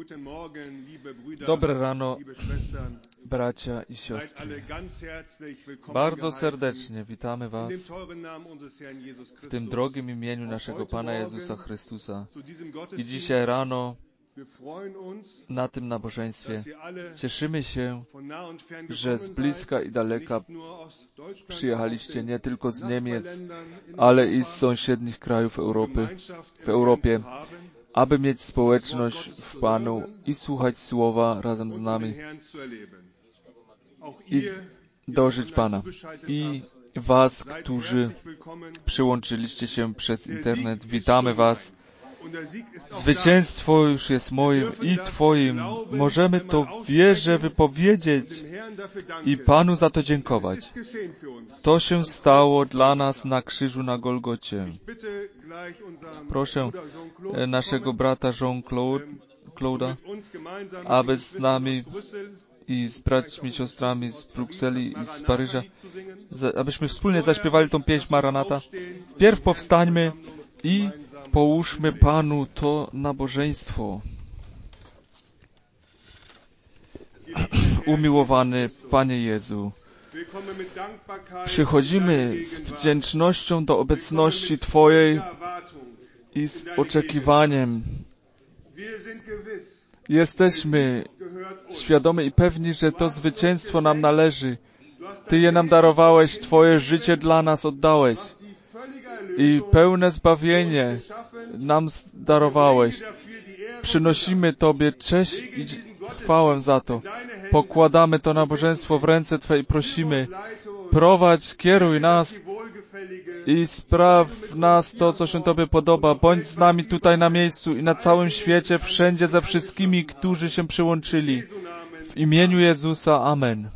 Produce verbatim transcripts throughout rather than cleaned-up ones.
Dobre rano, bracia i siostry. Bardzo serdecznie witamy Was w tym drogim imieniu naszego Pana Jezusa Chrystusa. I dzisiaj rano na tym nabożeństwie cieszymy się, że z bliska i daleka przyjechaliście nie tylko z Niemiec, ale i z sąsiednich krajów Europy, w Europie, aby mieć społeczność w Panu i słuchać Słowa razem z nami i dożyć Pana. I Was, którzy przyłączyliście się przez internet, witamy Was. Zwycięstwo już jest moim i Twoim. Możemy to w wierze wypowiedzieć i Panu za to dziękować. To się stało dla nas na krzyżu na Golgocie. Proszę naszego brata Jean-Claude'a, aby z nami i z braćmi i siostrami z Brukseli i z Paryża, abyśmy wspólnie zaśpiewali tą pieśń Maranata. Wpierw powstańmy i połóżmy Panu to nabożeństwo. Umiłowany Panie Jezu, przychodzimy z wdzięcznością do obecności Twojej i z oczekiwaniem. Jesteśmy świadomi i pewni, że to zwycięstwo nam należy. Ty je nam darowałeś, Twoje życie dla nas oddałeś i pełne zbawienie nam darowałeś. Przynosimy Tobie cześć i chwałę za to. Pokładamy to nabożeństwo w ręce Twe i prosimy, prowadź, kieruj nas i spraw w nas to, co się Tobie podoba. Bądź z nami tutaj na miejscu i na całym świecie, wszędzie ze wszystkimi, którzy się przyłączyli. W imieniu Jezusa. Amen.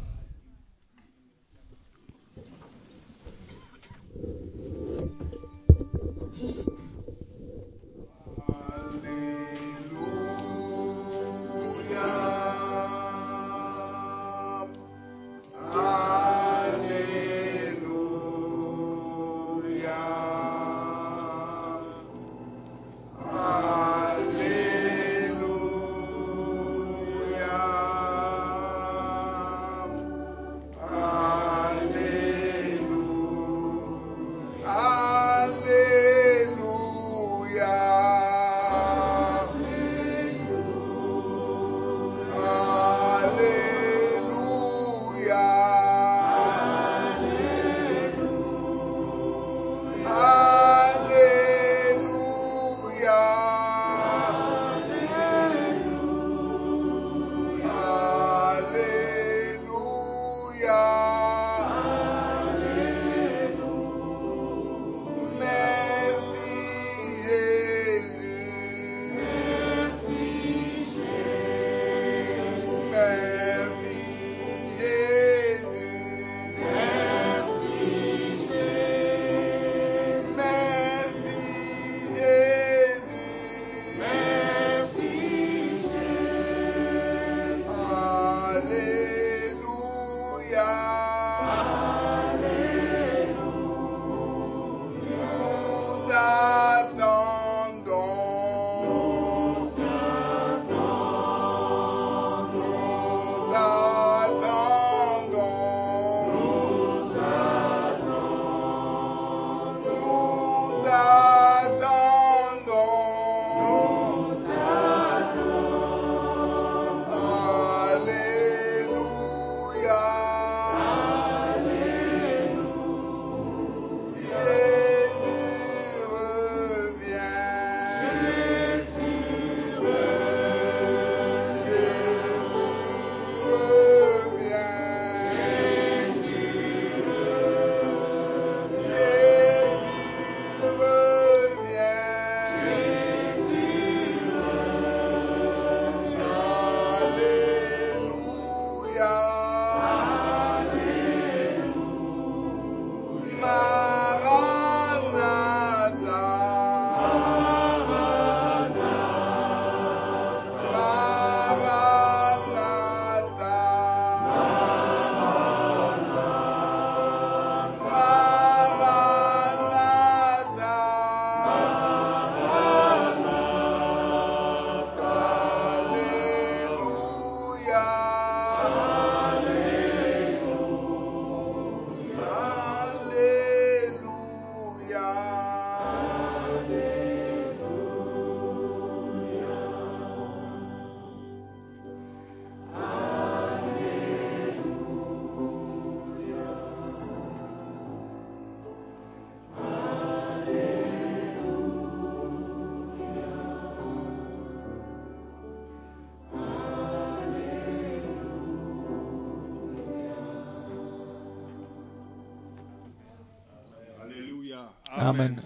Forever.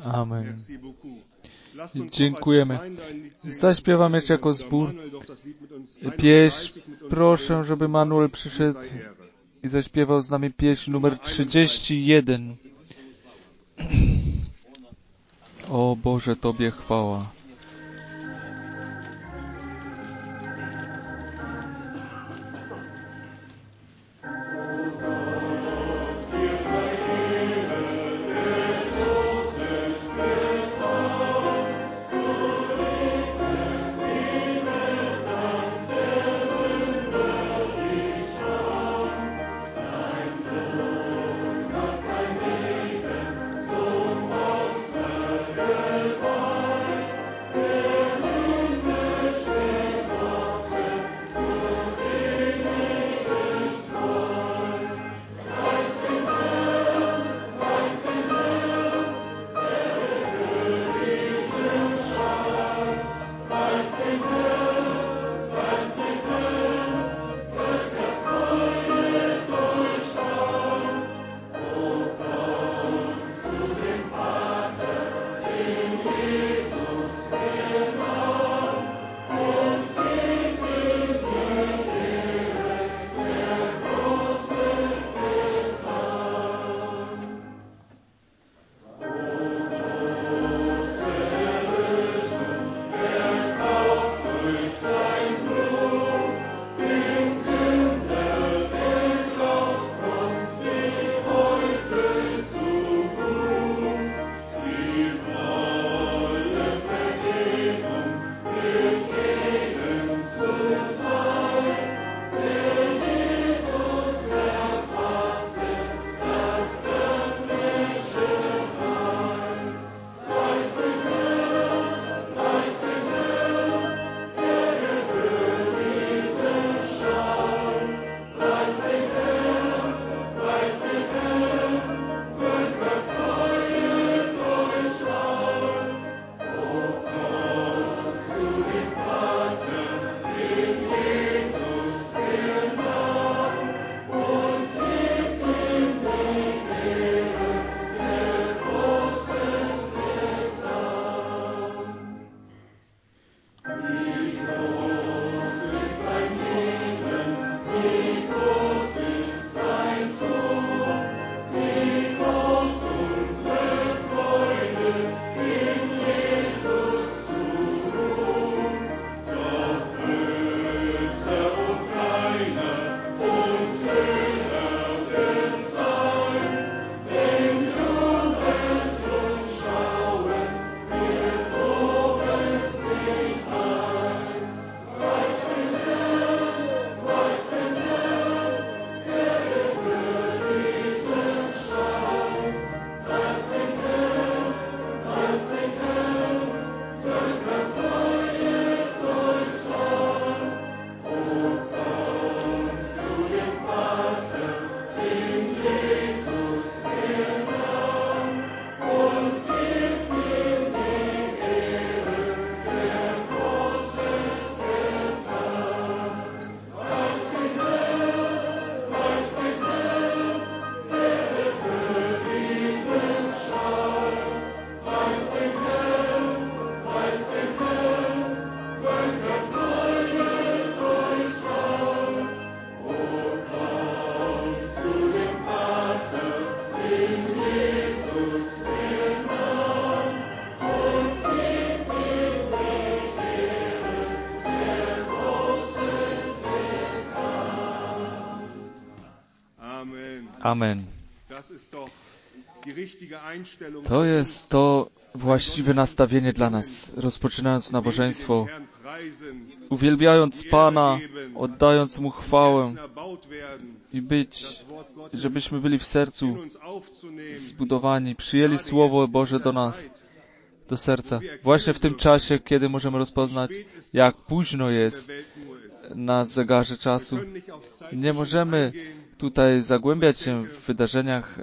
Amen. Dziękujemy. Zaśpiewam jeszcze jako zbór pieśń. Proszę, żeby Manuel przyszedł i zaśpiewał z nami pieśń numer trzydzieści jeden. O Boże, Tobie chwała. Amen. To jest to właściwe nastawienie dla nas, rozpoczynając nabożeństwo, uwielbiając Pana, oddając Mu chwałę i być, żebyśmy byli w sercu zbudowani, przyjęli Słowo Boże do nas, do serca. Właśnie w tym czasie, kiedy możemy rozpoznać, jak późno jest na zegarze czasu. Nie możemy tutaj zagłębiać się w wydarzeniach,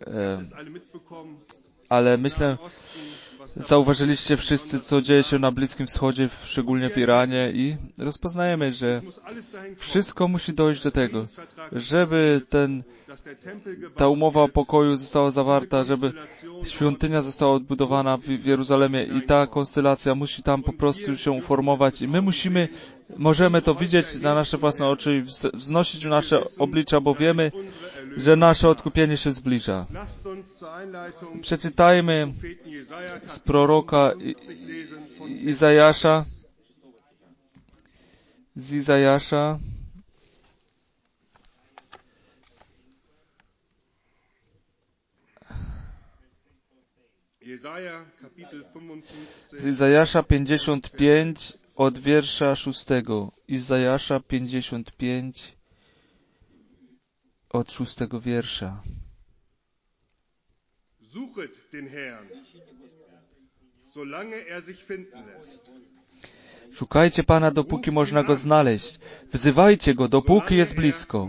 ale myślę, zauważyliście wszyscy, co dzieje się na Bliskim Wschodzie, szczególnie w Iranie, i rozpoznajemy, że wszystko musi dojść do tego, żeby ten ta umowa o pokoju została zawarta, żeby świątynia została odbudowana w, w Jeruzalemie i ta konstelacja musi tam po prostu się uformować i my musimy, możemy to widzieć na nasze własne oczy i wznosić w nasze oblicza, bo wiemy, że nasze odkupienie się zbliża. Przeczytajmy z proroka I, I, Izajasza, z Izajasza, z Izajasza pięćdziesiąt pięć od wiersza szóstego. Izajasza pięćdziesiąt pięć od szóstego wiersza. Suchet den Herrn, solange er sich finden lässt. Szukajcie Pana, dopóki można Go znaleźć. Wzywajcie Go, dopóki jest blisko.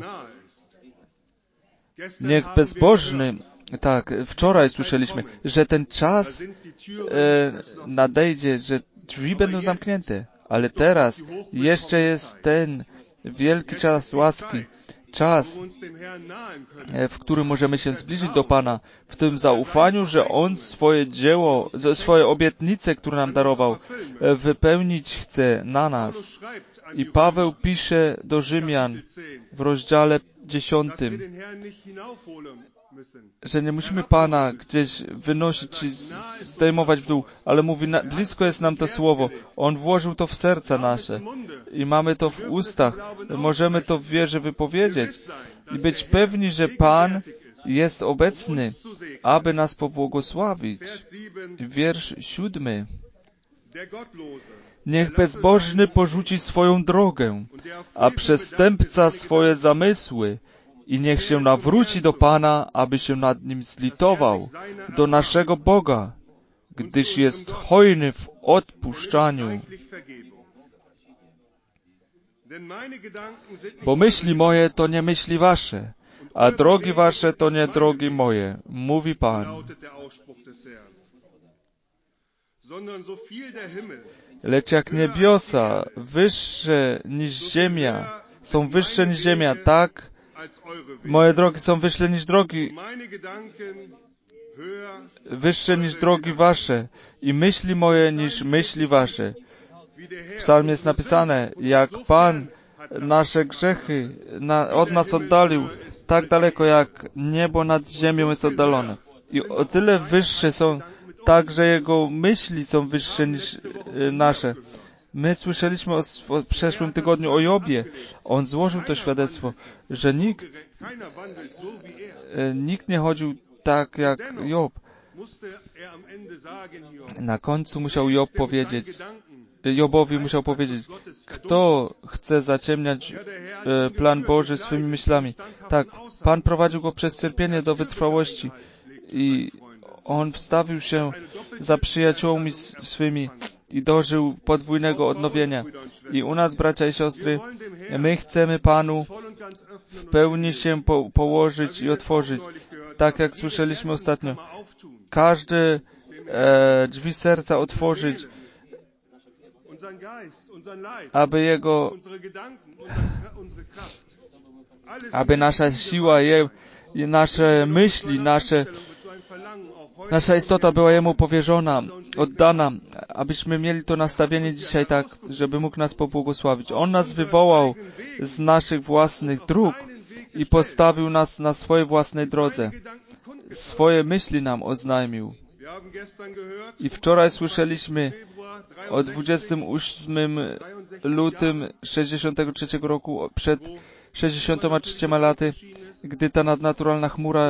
Niech bezbożny, tak, wczoraj słyszeliśmy, że ten czas e, nadejdzie, że drzwi będą zamknięte. Ale teraz jeszcze jest ten wielki czas łaski. Czas, w którym możemy się zbliżyć do Pana, w tym zaufaniu, że On swoje dzieło, swoje obietnice, które nam darował, wypełnić chce na nas. I Paweł pisze do Rzymian w rozdziale dziesiątym, że nie musimy Pana gdzieś wynosić czy zdejmować w dół, ale mówi, na, blisko jest nam to słowo. On włożył to w serca nasze i mamy to w ustach. Możemy to w wierze wypowiedzieć i być pewni, że Pan jest obecny, aby nas pobłogosławić. Wiersz siódmy. Niech bezbożny porzuci swoją drogę, a przestępca swoje zamysły, i niech się nawróci do Pana, aby się nad nim zlitował, do naszego Boga, gdyż jest hojny w odpuszczaniu. Bo myśli moje to nie myśli wasze, a drogi wasze to nie drogi moje, mówi Pan. Lecz jak niebiosa wyższe niż ziemia, są wyższe niż ziemia, tak moje drogi są wyższe niż drogi, wyższe niż drogi wasze i myśli moje niż myśli wasze. W psalmie jest napisane, jak Pan nasze grzechy na, od nas oddalił, tak daleko jak niebo nad ziemią jest oddalone. I o tyle wyższe są, tak, że Jego myśli są wyższe niż y, nasze. My słyszeliśmy o, o przeszłym tygodniu o Jobie. On złożył to świadectwo, że nikt, e, nikt nie chodził tak jak Job. Na końcu musiał Job powiedzieć, Jobowi musiał powiedzieć, kto chce zaciemniać e, plan Boży swymi myślami. Tak, Pan prowadził go przez cierpienie do wytrwałości i on wstawił się za przyjaciółmi swymi i dożył podwójnego odnowienia. I u nas, bracia i siostry, my chcemy Panu w pełni się po, położyć i otworzyć. Tak jak słyszeliśmy ostatnio. Każde e, drzwi serca otworzyć, aby Jego, aby nasza siła, je, nasze myśli, nasze Nasza istota była Jemu powierzona, oddana, abyśmy mieli to nastawienie dzisiaj tak, żeby mógł nas pobłogosławić. On nas wywołał z naszych własnych dróg i postawił nas na swojej własnej drodze. Swoje myśli nam oznajmił. I wczoraj słyszeliśmy o dwudziestego ósmego lutego sześćdziesiątego trzeciego roku, przed sześćdziesięcioma trzema laty, gdy ta nadnaturalna chmura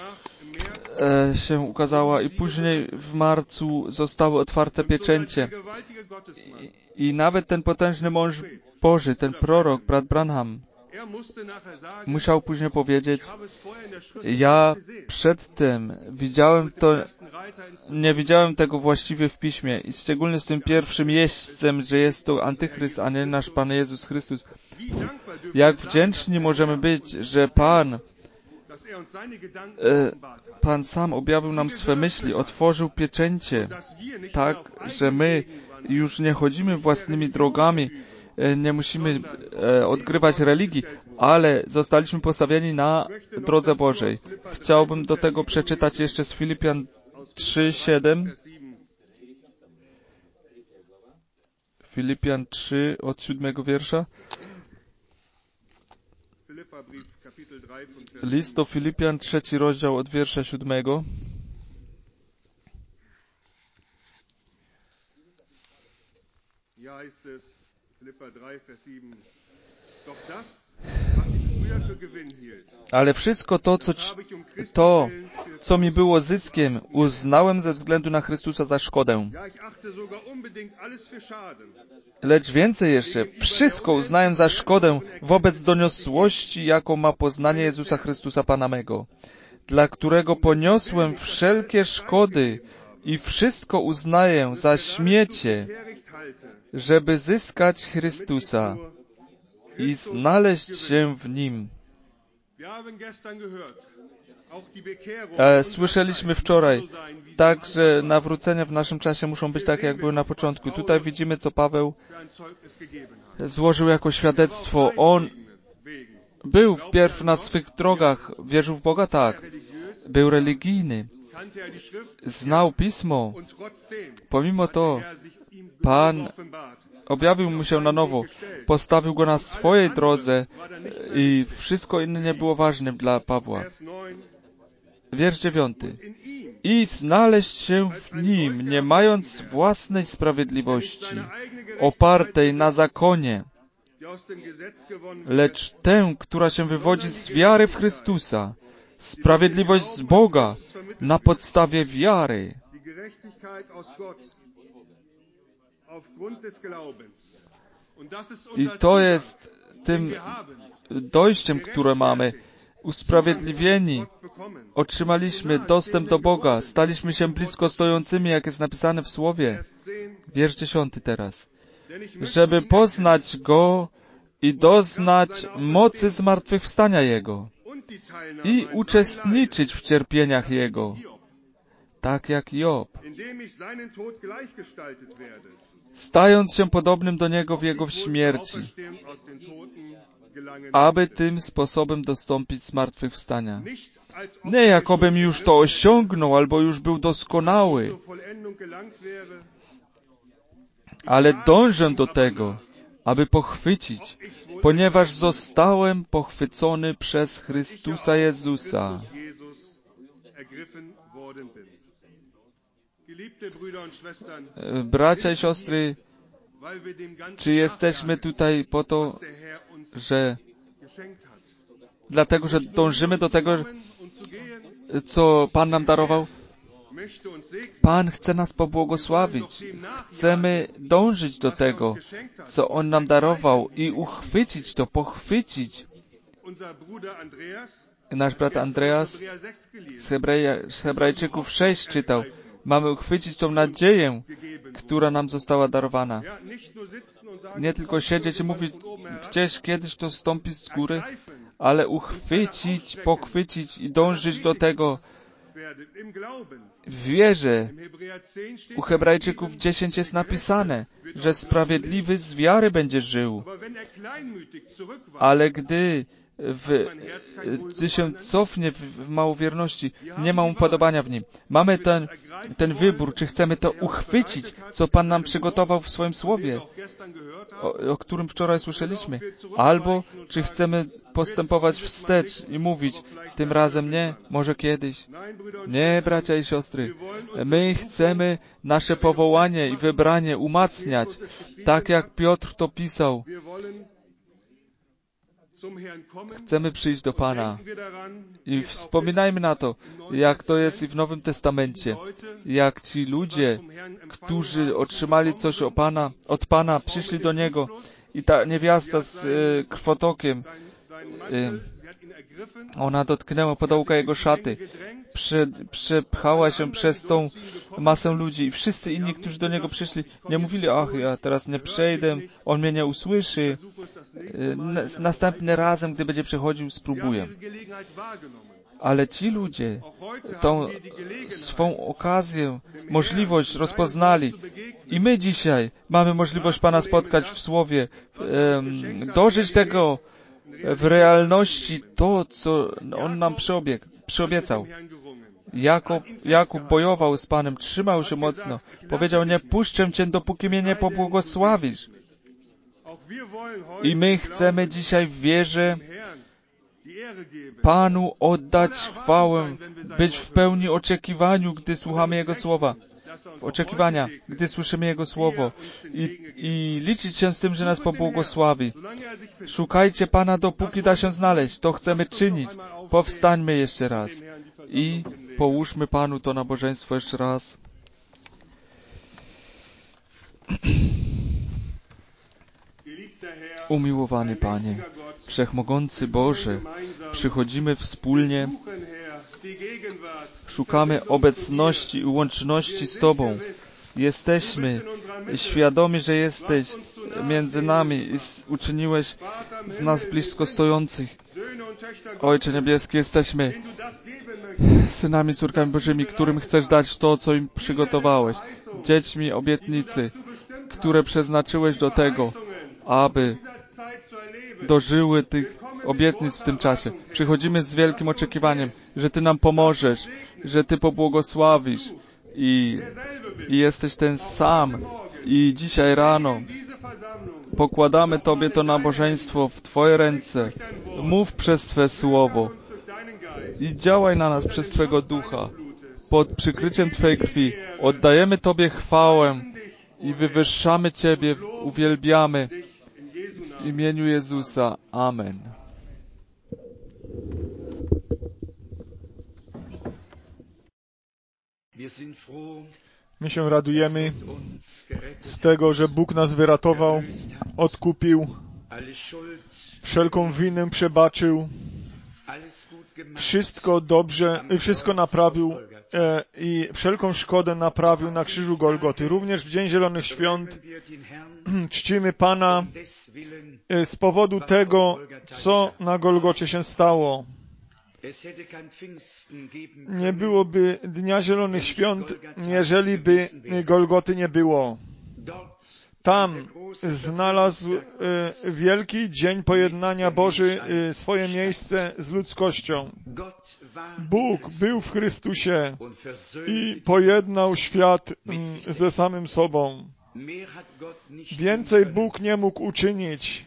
się ukazała i później w marcu zostały otwarte pieczęcie. I, I nawet ten potężny mąż Boży, ten prorok, brat Branham, musiał później powiedzieć, ja przedtem widziałem to, nie widziałem tego właściwie w Piśmie i szczególnie z tym pierwszym jeźdźcem, że jest to Antychryst, a nie nasz Pan Jezus Chrystus. Jak wdzięczni możemy być, że Pan Pan sam objawił nam swe myśli, otworzył pieczęcie, tak, że my już nie chodzimy własnymi drogami, nie musimy odgrywać religii, ale zostaliśmy postawieni na drodze Bożej. Chciałbym do tego przeczytać jeszcze z Filipian trzy, siedem. Filipian trzy od siódmego wiersza. List do Filipian, trzeci rozdział od wiersza siódmego. Ale wszystko to, co, to, co mi było zyskiem, uznałem ze względu na Chrystusa za szkodę. Lecz więcej jeszcze, wszystko uznałem za szkodę wobec doniosłości, jaką ma poznanie Jezusa Chrystusa Pana mego, dla którego poniosłem wszelkie szkody i wszystko uznaję za śmiecie, żeby zyskać Chrystusa i znaleźć się w Nim. E, słyszeliśmy wczoraj, także nawrócenia w naszym czasie muszą być takie, jak były na początku. Tutaj widzimy, co Paweł złożył jako świadectwo. On był wpierw na swych drogach, wierzył w Boga, tak. Był religijny, znał Pismo. Pomimo to Pan objawił mu się na nowo, postawił go na swojej drodze i wszystko inne nie było ważnym dla Pawła. Wiersz dziewiąty. I znaleźć się w Nim, nie mając własnej sprawiedliwości, opartej na zakonie, lecz tę, która się wywodzi z wiary w Chrystusa, sprawiedliwość z Boga na podstawie wiary. I to jest tym dojściem, które mamy. Usprawiedliwieni, otrzymaliśmy dostęp do Boga, staliśmy się blisko stojącymi, jak jest napisane w Słowie. Wiersz dziesiąty teraz. Żeby poznać Go i doznać mocy zmartwychwstania Jego i uczestniczyć w cierpieniach Jego, tak jak Job, stając się podobnym do Niego w Jego śmierci, aby tym sposobem dostąpić zmartwychwstania. Nie jakobym już to osiągnął, albo już był doskonały, ale dążę do tego, aby pochwycić, ponieważ zostałem pochwycony przez Chrystusa Jezusa. Bracia i siostry, czy jesteśmy tutaj po to, że dlatego, że dążymy do tego, co Pan nam darował? Pan chce nas pobłogosławić. Chcemy dążyć do tego, co On nam darował i uchwycić to, pochwycić. Nasz brat Andreas z, Hebrej, z Hebrajczyków sześć czytał. Mamy uchwycić tą nadzieję, która nam została darowana. Nie tylko siedzieć i mówić, gdzieś kiedyś to stąpi z góry, ale uchwycić, pochwycić i dążyć do tego w wierze. U Hebrajczyków dziesięć jest napisane, że sprawiedliwy z wiary będzie żył. Ale gdy W, gdy się cofnie w, w małowierności, nie ma upodobania w nim. Mamy ten, ten wybór, czy chcemy to uchwycić, co Pan nam przygotował w swoim Słowie, o, o którym wczoraj słyszeliśmy, albo czy chcemy postępować wstecz i mówić, tym razem nie, może kiedyś. Nie, bracia i siostry, my chcemy nasze powołanie i wybranie umacniać, tak jak Piotr to pisał. Chcemy przyjść do Pana. I wspominajmy na to, jak to jest i w Nowym Testamencie. Jak ci ludzie, którzy otrzymali coś od Pana, od Pana, przyszli do Niego i ta niewiasta z y, krwotokiem, y, ona dotknęła podołka Jego szaty, prze, przepchała się przez tą masę ludzi i wszyscy inni, którzy do Niego przyszli, nie mówili, ach, ja teraz nie przejdę, On mnie nie usłyszy, następnym razem, gdy będzie przychodził, spróbuję. Ale ci ludzie tą swą okazję, możliwość rozpoznali I my dzisiaj mamy możliwość Pana spotkać w Słowie, em, dożyć tego w realności, to, co On nam przyobiegł, przyobiecał. Jakub, Jakub bojował z Panem, trzymał się mocno. Powiedział, nie puszczę Cię, dopóki mnie nie pobłogosławisz. I my chcemy dzisiaj w wierze Panu oddać chwałę, być w pełni oczekiwaniu, gdy słuchamy Jego Słowa. Oczekiwania, gdy słyszymy Jego Słowo. I, i liczyć się z tym, że nas pobłogosławi. Szukajcie Pana, dopóki da się znaleźć. To chcemy czynić. Powstańmy jeszcze raz. I połóżmy Panu to nabożeństwo jeszcze raz. Umiłowany Panie, Wszechmogący Boże, przychodzimy wspólnie, szukamy obecności i łączności z Tobą. Jesteśmy świadomi, że jesteś między nami i uczyniłeś z nas blisko stojących. Ojcze Niebieski, jesteśmy synami, córkami Bożymi, którym chcesz dać to, co im przygotowałeś. Dziećmi obietnicy, które przeznaczyłeś do tego, aby dożyły tych obietnic w tym czasie. Przychodzimy z wielkim oczekiwaniem, że Ty nam pomożesz, że Ty pobłogosławisz i, i jesteś ten sam. I dzisiaj rano pokładamy Tobie to nabożeństwo w Twoje ręce. Mów przez Twe Słowo i działaj na nas przez Twego Ducha. Pod przykryciem Twojej krwi oddajemy Tobie chwałę i wywyższamy Ciebie, uwielbiamy w imieniu Jezusa. Amen. My się radujemy z tego, że Bóg nas wyratował, odkupił, wszelką winę przebaczył, wszystko dobrze, wszystko naprawił e, i wszelką szkodę naprawił na krzyżu Golgoty. Również w Dzień Zielonych Świąt czcimy Pana e, z powodu tego, co na Golgocie się stało. Nie byłoby Dnia Zielonych Świąt, jeżeli by Golgoty nie było. Tam znalazł e, wielki dzień pojednania Boży e, swoje miejsce z ludzkością. Bóg był w Chrystusie i pojednał świat m, ze samym sobą. Więcej Bóg nie mógł uczynić.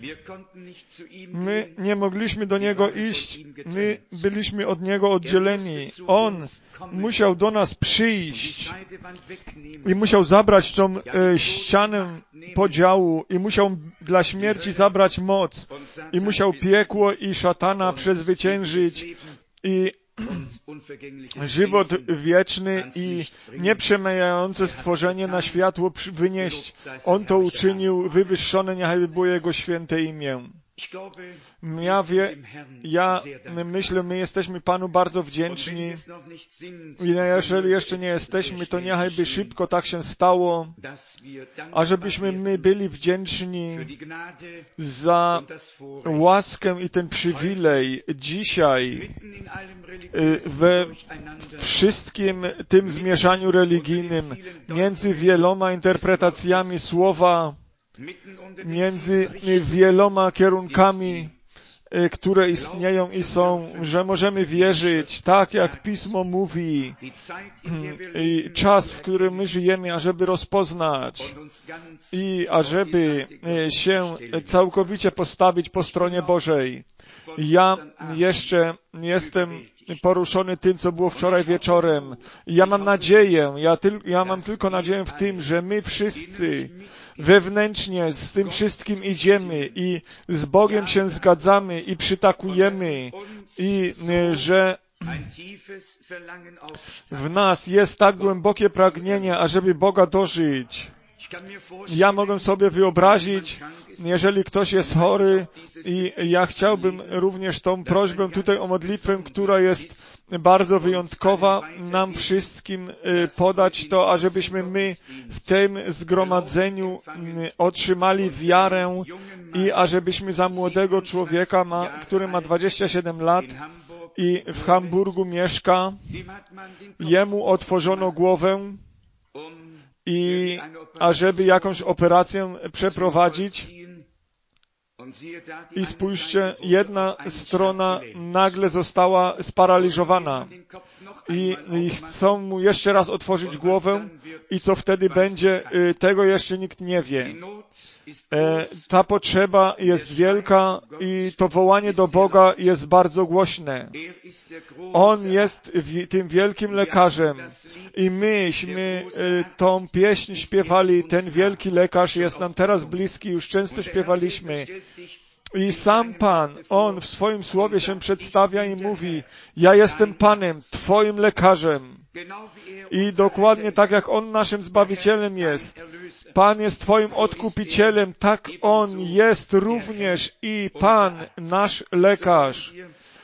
My nie mogliśmy do Niego iść. My byliśmy od Niego oddzieleni. On musiał do nas przyjść i musiał zabrać tą e, ścianę podziału i musiał dla śmierci zabrać moc i musiał piekło i szatana przezwyciężyć i żywot wieczny i nieprzemijające stworzenie na światło wynieść. On to uczynił, wywyższone niechaj było Jego święte imię. Ja, wie, ja myślę, my jesteśmy Panu bardzo wdzięczni i jeżeli jeszcze nie jesteśmy, to niechaj by szybko tak się stało, ażebyśmy my byli wdzięczni za łaskę i ten przywilej dzisiaj we wszystkim tym zmieszaniu religijnym, między wieloma interpretacjami słowa, między wieloma kierunkami, które istnieją i są, że możemy wierzyć, tak jak Pismo mówi, i czas, w którym my żyjemy, ażeby rozpoznać i ażeby się całkowicie postawić po stronie Bożej. Ja jeszcze jestem poruszony tym, co było wczoraj wieczorem. Ja mam nadzieję, ja, tyl, ja mam tylko nadzieję w tym, że my wszyscy wewnętrznie z tym wszystkim idziemy i z Bogiem się zgadzamy i przytakujemy i że w nas jest tak głębokie pragnienie, ażeby Boga dożyć. Ja mogę sobie wyobrazić, jeżeli ktoś jest chory i ja chciałbym również tą prośbę tutaj o modlitwę, która jest bardzo wyjątkowa, nam wszystkim podać to, ażebyśmy my w tym zgromadzeniu otrzymali wiarę i ażebyśmy za młodego człowieka, ma, który ma dwadzieścia siedem lat i w Hamburgu mieszka, jemu otworzono głowę i ażeby jakąś operację przeprowadzić. I spójrzcie, jedna strona nagle została sparaliżowana i, i chcą mu jeszcze raz otworzyć głowę i co wtedy będzie, tego jeszcze nikt nie wie. E, ta potrzeba jest wielka i to wołanie do Boga jest bardzo głośne. On jest w, tym wielkim lekarzem i myśmy e, tą pieśń śpiewali, ten wielki lekarz jest nam teraz bliski, już często śpiewaliśmy. I sam Pan, On w swoim słowie się przedstawia i mówi, ja jestem Panem, Twoim lekarzem. I dokładnie tak jak On naszym Zbawicielem jest, Pan jest Twoim Odkupicielem, tak On jest również i Pan, nasz lekarz.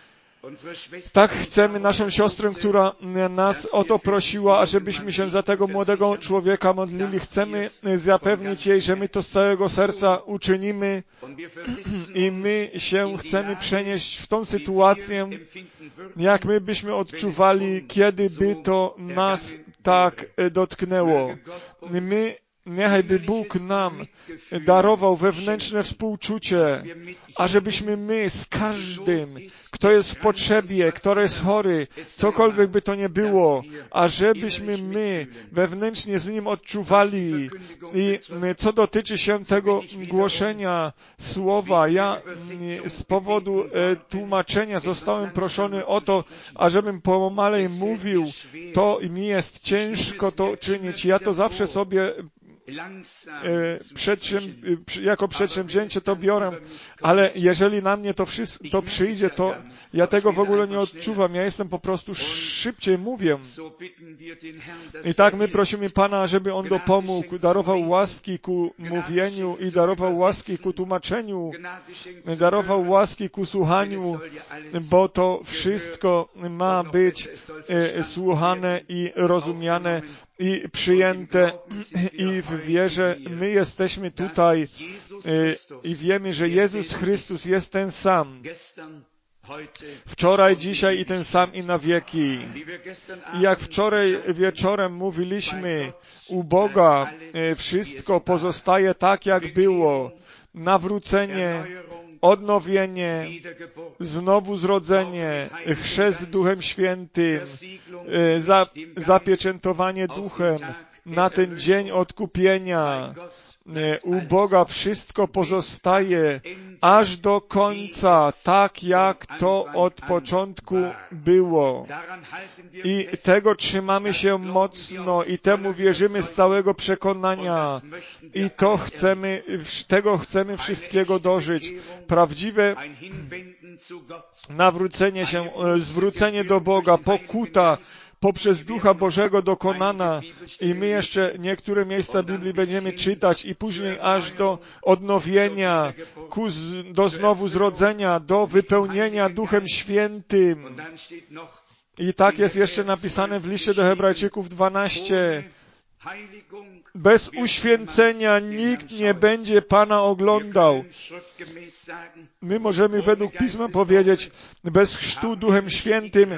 Tak chcemy naszą siostrę, która nas o to prosiła, ażebyśmy się za tego młodego człowieka modlili. Chcemy zapewnić jej, że my to z całego serca uczynimy i my się chcemy przenieść w tą sytuację, jak my byśmy odczuwali, kiedy by to nas tak dotknęło. My Niechaj by Bóg nam darował wewnętrzne współczucie, ażebyśmy my z każdym, kto jest w potrzebie, kto jest chory, cokolwiek by to nie było, ażebyśmy my wewnętrznie z Nim odczuwali. I co dotyczy się tego głoszenia słowa, ja z powodu tłumaczenia zostałem proszony o to, ażebym pomalej mówił. To mi jest ciężko to czynić. Ja to zawsze sobie Przedsięw... jako przedsięwzięcie to biorę, ale jeżeli na mnie to wszystko to przyjdzie, to ja tego w ogóle nie odczuwam. Ja jestem po prostu szybciej mówię. I tak my prosimy Pana, żeby On dopomógł, darował łaski ku mówieniu i darował łaski ku tłumaczeniu, darował łaski ku słuchaniu, bo to wszystko ma być słuchane i rozumiane i przyjęte i w wierze my jesteśmy tutaj i wiemy, że Jezus Chrystus jest ten sam. Wczoraj, dzisiaj i ten sam i na wieki. I jak wczoraj wieczorem mówiliśmy, u Boga wszystko pozostaje tak, jak było. Nawrócenie, odnowienie, znowu zrodzenie, chrzest Duchem Świętym, za, zapieczętowanie Duchem, na ten dzień odkupienia. U Boga wszystko pozostaje aż do końca, tak jak to od początku było. I tego trzymamy się mocno i temu wierzymy z całego przekonania. I to chcemy, tego chcemy wszystkiego dożyć. Prawdziwe nawrócenie się, zwrócenie do Boga, pokuta, poprzez Ducha Bożego dokonana i my jeszcze niektóre miejsca Biblii będziemy czytać i później aż do odnowienia, ku, do znowu zrodzenia, do wypełnienia Duchem Świętym. I tak jest jeszcze napisane w liście do Hebrajczyków dwanaście. Bez uświęcenia nikt nie będzie Pana oglądał. My możemy według Pisma powiedzieć, bez chrztu Duchem Świętym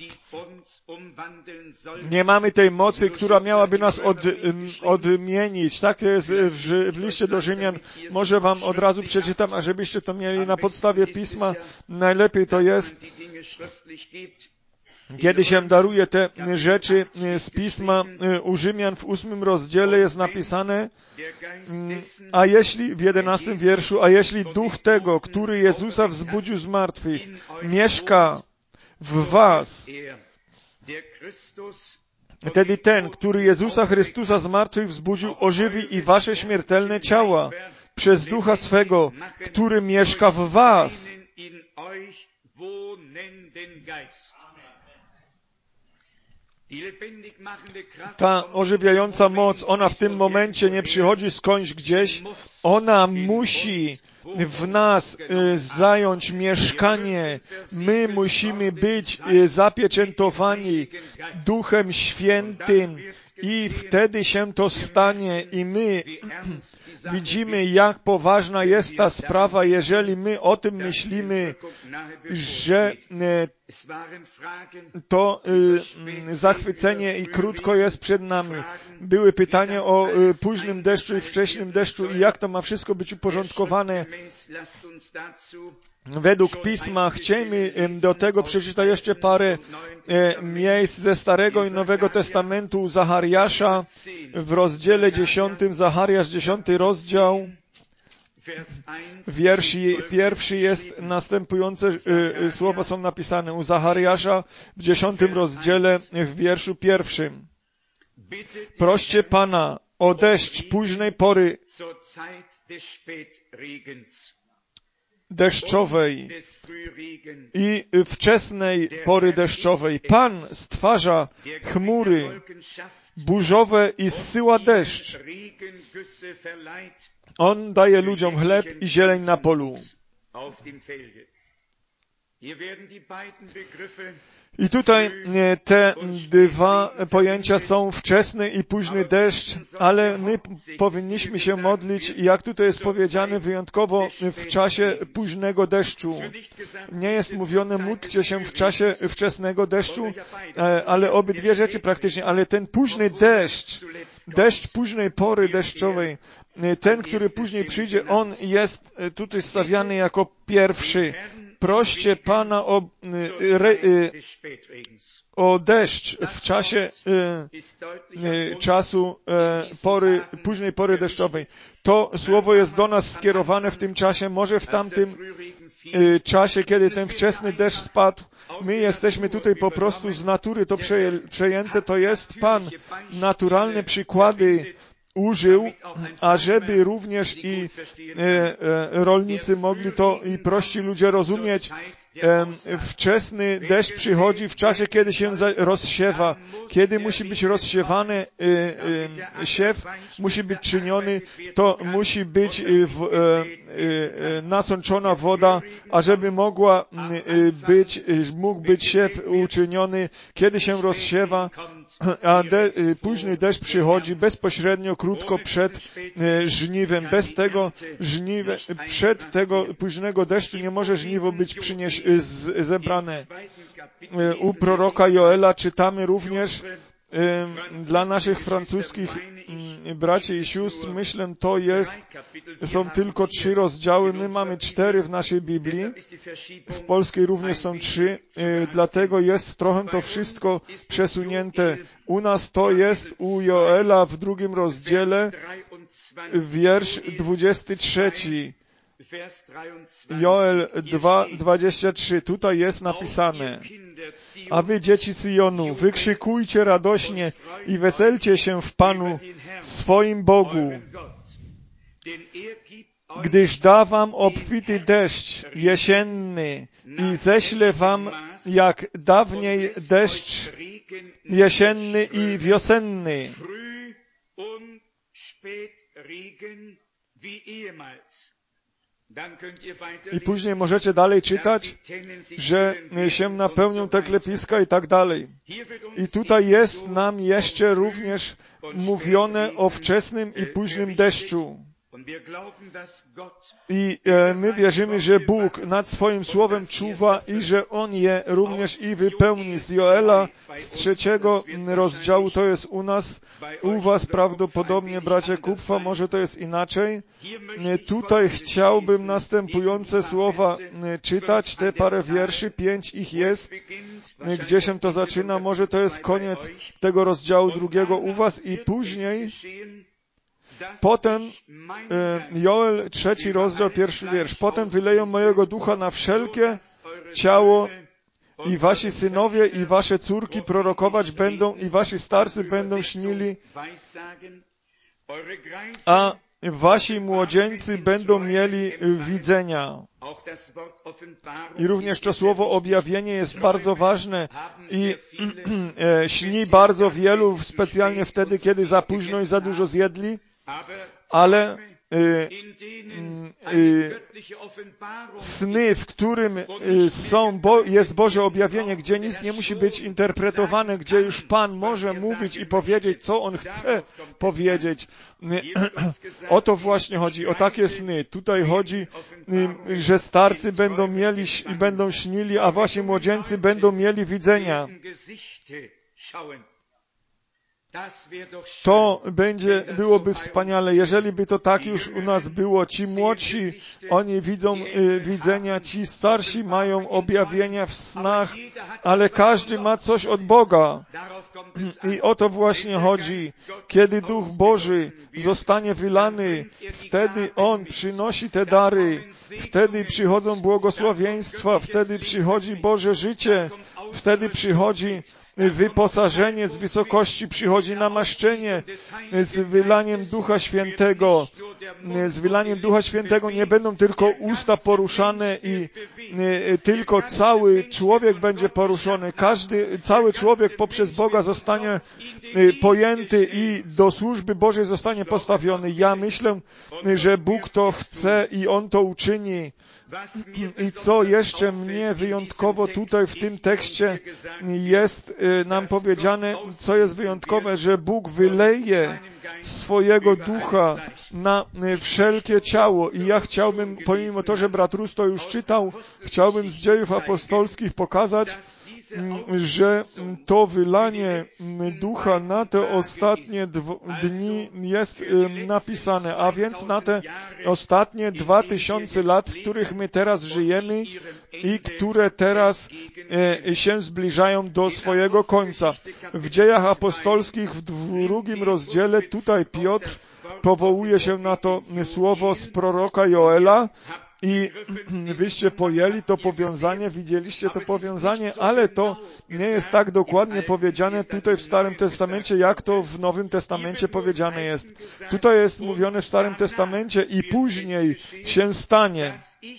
nie mamy tej mocy, która miałaby nas od, odmienić. Tak jest w, w liście do Rzymian. Może wam od razu przeczytam, a żebyście to mieli na podstawie Pisma. Najlepiej to jest, kiedy się daruje te rzeczy z Pisma. U Rzymian w ósmym rozdziale jest napisane, a jeśli w jedenastym wierszu, a jeśli Duch tego, który Jezusa wzbudził z martwych, mieszka w was, wtedy ten, który Jezusa Chrystusa z martwych wzbudził, ożywi i wasze śmiertelne ciała przez Ducha swego, który mieszka w was. Ta ożywiająca moc, ona w tym momencie nie przychodzi skądś gdzieś, ona musi w nas y, zająć mieszkanie. My musimy być y, zapieczętowani Duchem Świętym I wtedy się to stanie i my widzimy, jak poważna jest ta sprawa, jeżeli my o tym myślimy, że to zachwycenie i krótko jest przed nami. Były pytania o późnym deszczu i wcześnym deszczu i jak to ma wszystko być uporządkowane. Według Pisma chcielibyśmy do tego przeczytać jeszcze parę miejsc ze Starego i Nowego Testamentu u Zachariasza w rozdziale dziesiątym, Zachariasz dziesiąty rozdział. Wiersz pierwszy jest następujące y, słowa są napisane u Zachariasza w dziesiątym rozdziale w wierszu pierwszym. Proście Pana o deszcz późnej pory deszczowej i wczesnej pory deszczowej. Pan stwarza chmury burzowe i zsyła deszcz. On daje ludziom chleb i zieleń na polu. I tutaj te dwa pojęcia są wczesny i późny deszcz, ale my powinniśmy się modlić, jak tutaj jest powiedziane, wyjątkowo w czasie późnego deszczu. Nie jest mówione, módlcie się w czasie wczesnego deszczu, ale obydwie rzeczy praktycznie, ale ten późny deszcz, deszcz późnej pory deszczowej, ten, który później przyjdzie, on jest tutaj stawiany jako pierwszy. Proście Pana o, re, o deszcz w czasie e, czasu e, pory, późnej pory deszczowej. To słowo jest do nas skierowane w tym czasie, może w tamtym e, czasie, kiedy ten wczesny deszcz spadł. My jesteśmy tutaj po prostu z natury to przejęte, to jest Pan. Naturalne przykłady użył, ażeby również i e, e, rolnicy mogli to i prości ludzie rozumieć. E, wczesny deszcz przychodzi w czasie, kiedy się rozsiewa, kiedy musi być rozsiewany e, e, siew, musi być czyniony, to musi być w, e, e, nasączona woda, ażeby mogła e, być, mógł być siew uczyniony, kiedy się rozsiewa, a de, późny deszcz przychodzi bezpośrednio, krótko przed e, żniwem. Bez tego żniwe, przed tego późnego deszczu nie może żniwo być przynieś, z, zebrane. E, u proroka Joela czytamy również e, dla naszych francuskich m, braci i sióstr, myślę, to jest, są tylko trzy rozdziały, my mamy cztery w naszej Biblii, w polskiej również są trzy, e, dlatego jest trochę to wszystko przesunięte. U nas to jest u Joela w drugim rozdziale, wiersz dwudziesty trzeci. Joel dwa, dwadzieścia trzy. Tutaj jest napisane: a wy, dzieci Syjonu, wykrzykujcie radośnie i weselcie się w Panu, swoim Bogu, gdyż da wam obfity deszcz jesienny i ześle wam jak dawniej deszcz jesienny i wiosenny. I później możecie dalej czytać, że się napełnią te klepiska i tak dalej. I tutaj jest nam jeszcze również mówione o wczesnym i późnym deszczu. I e, my wierzymy, że Bóg nad swoim słowem czuwa i że On je również i wypełni. Z Joela z trzeciego rozdziału to jest u nas, u was prawdopodobnie, bracia Kupfa, może to jest inaczej. Tutaj chciałbym następujące słowa czytać, te parę wierszy, pięć ich jest, gdzie się to zaczyna, może to jest koniec tego rozdziału drugiego u was i później potem e, Joel trzeci rozdział, pierwszy wiersz. Potem wyleją mojego ducha na wszelkie ciało i wasi synowie i wasze córki prorokować będą i wasi starcy będą śnili, a wasi młodzieńcy będą mieli widzenia. I również to słowo objawienie jest bardzo ważne i e, śni bardzo wielu, specjalnie wtedy, kiedy za późno i za dużo zjedli, ale y, y, sny, w którym y, są, bo, jest Boże objawienie, gdzie nic nie musi być interpretowane, gdzie już Pan może mówić i powiedzieć, co On chce powiedzieć. O to właśnie chodzi, o takie sny. Tutaj chodzi, y, że starcy będą mieli i będą śnili, a właśnie młodzieńcy będą mieli widzenia. To będzie, byłoby wspaniale, jeżeli by to tak już u nas było. Ci młodsi, oni widzą y, widzenia, ci starsi mają objawienia w snach, ale każdy ma coś od Boga. I o to właśnie chodzi. Kiedy Duch Boży zostanie wylany, wtedy On przynosi te dary, wtedy przychodzą błogosławieństwa, wtedy przychodzi Boże życie, wtedy przychodzi wyposażenie z wysokości, przychodzi namaszczenie z wylaniem Ducha Świętego. Z wylaniem Ducha Świętego nie będą tylko usta poruszane i tylko cały człowiek będzie poruszony. Każdy, cały człowiek poprzez Boga zostanie pojęty i do służby Bożej zostanie postawiony. Ja myślę, że Bóg to chce i On to uczyni. I co jeszcze mnie wyjątkowo tutaj w tym tekście jest nam powiedziane, co jest wyjątkowe, że Bóg wyleje swojego ducha na wszelkie ciało. I ja chciałbym, pomimo to, że brat Rus to już czytał, chciałbym z Dziejów Apostolskich pokazać, że to wylanie ducha na te ostatnie dni jest napisane, a więc na te ostatnie dwa tysiące lat, w których my teraz żyjemy i które teraz się zbliżają do swojego końca. W Dziejach Apostolskich w drugim rozdziale tutaj Piotr powołuje się na to słowo z proroka Joela, i wyście pojęli to powiązanie, widzieliście to powiązanie, ale to nie jest tak dokładnie powiedziane tutaj w Starym Testamencie, jak to w Nowym Testamencie powiedziane jest. Tutaj jest mówione w Starym Testamencie i później się stanie,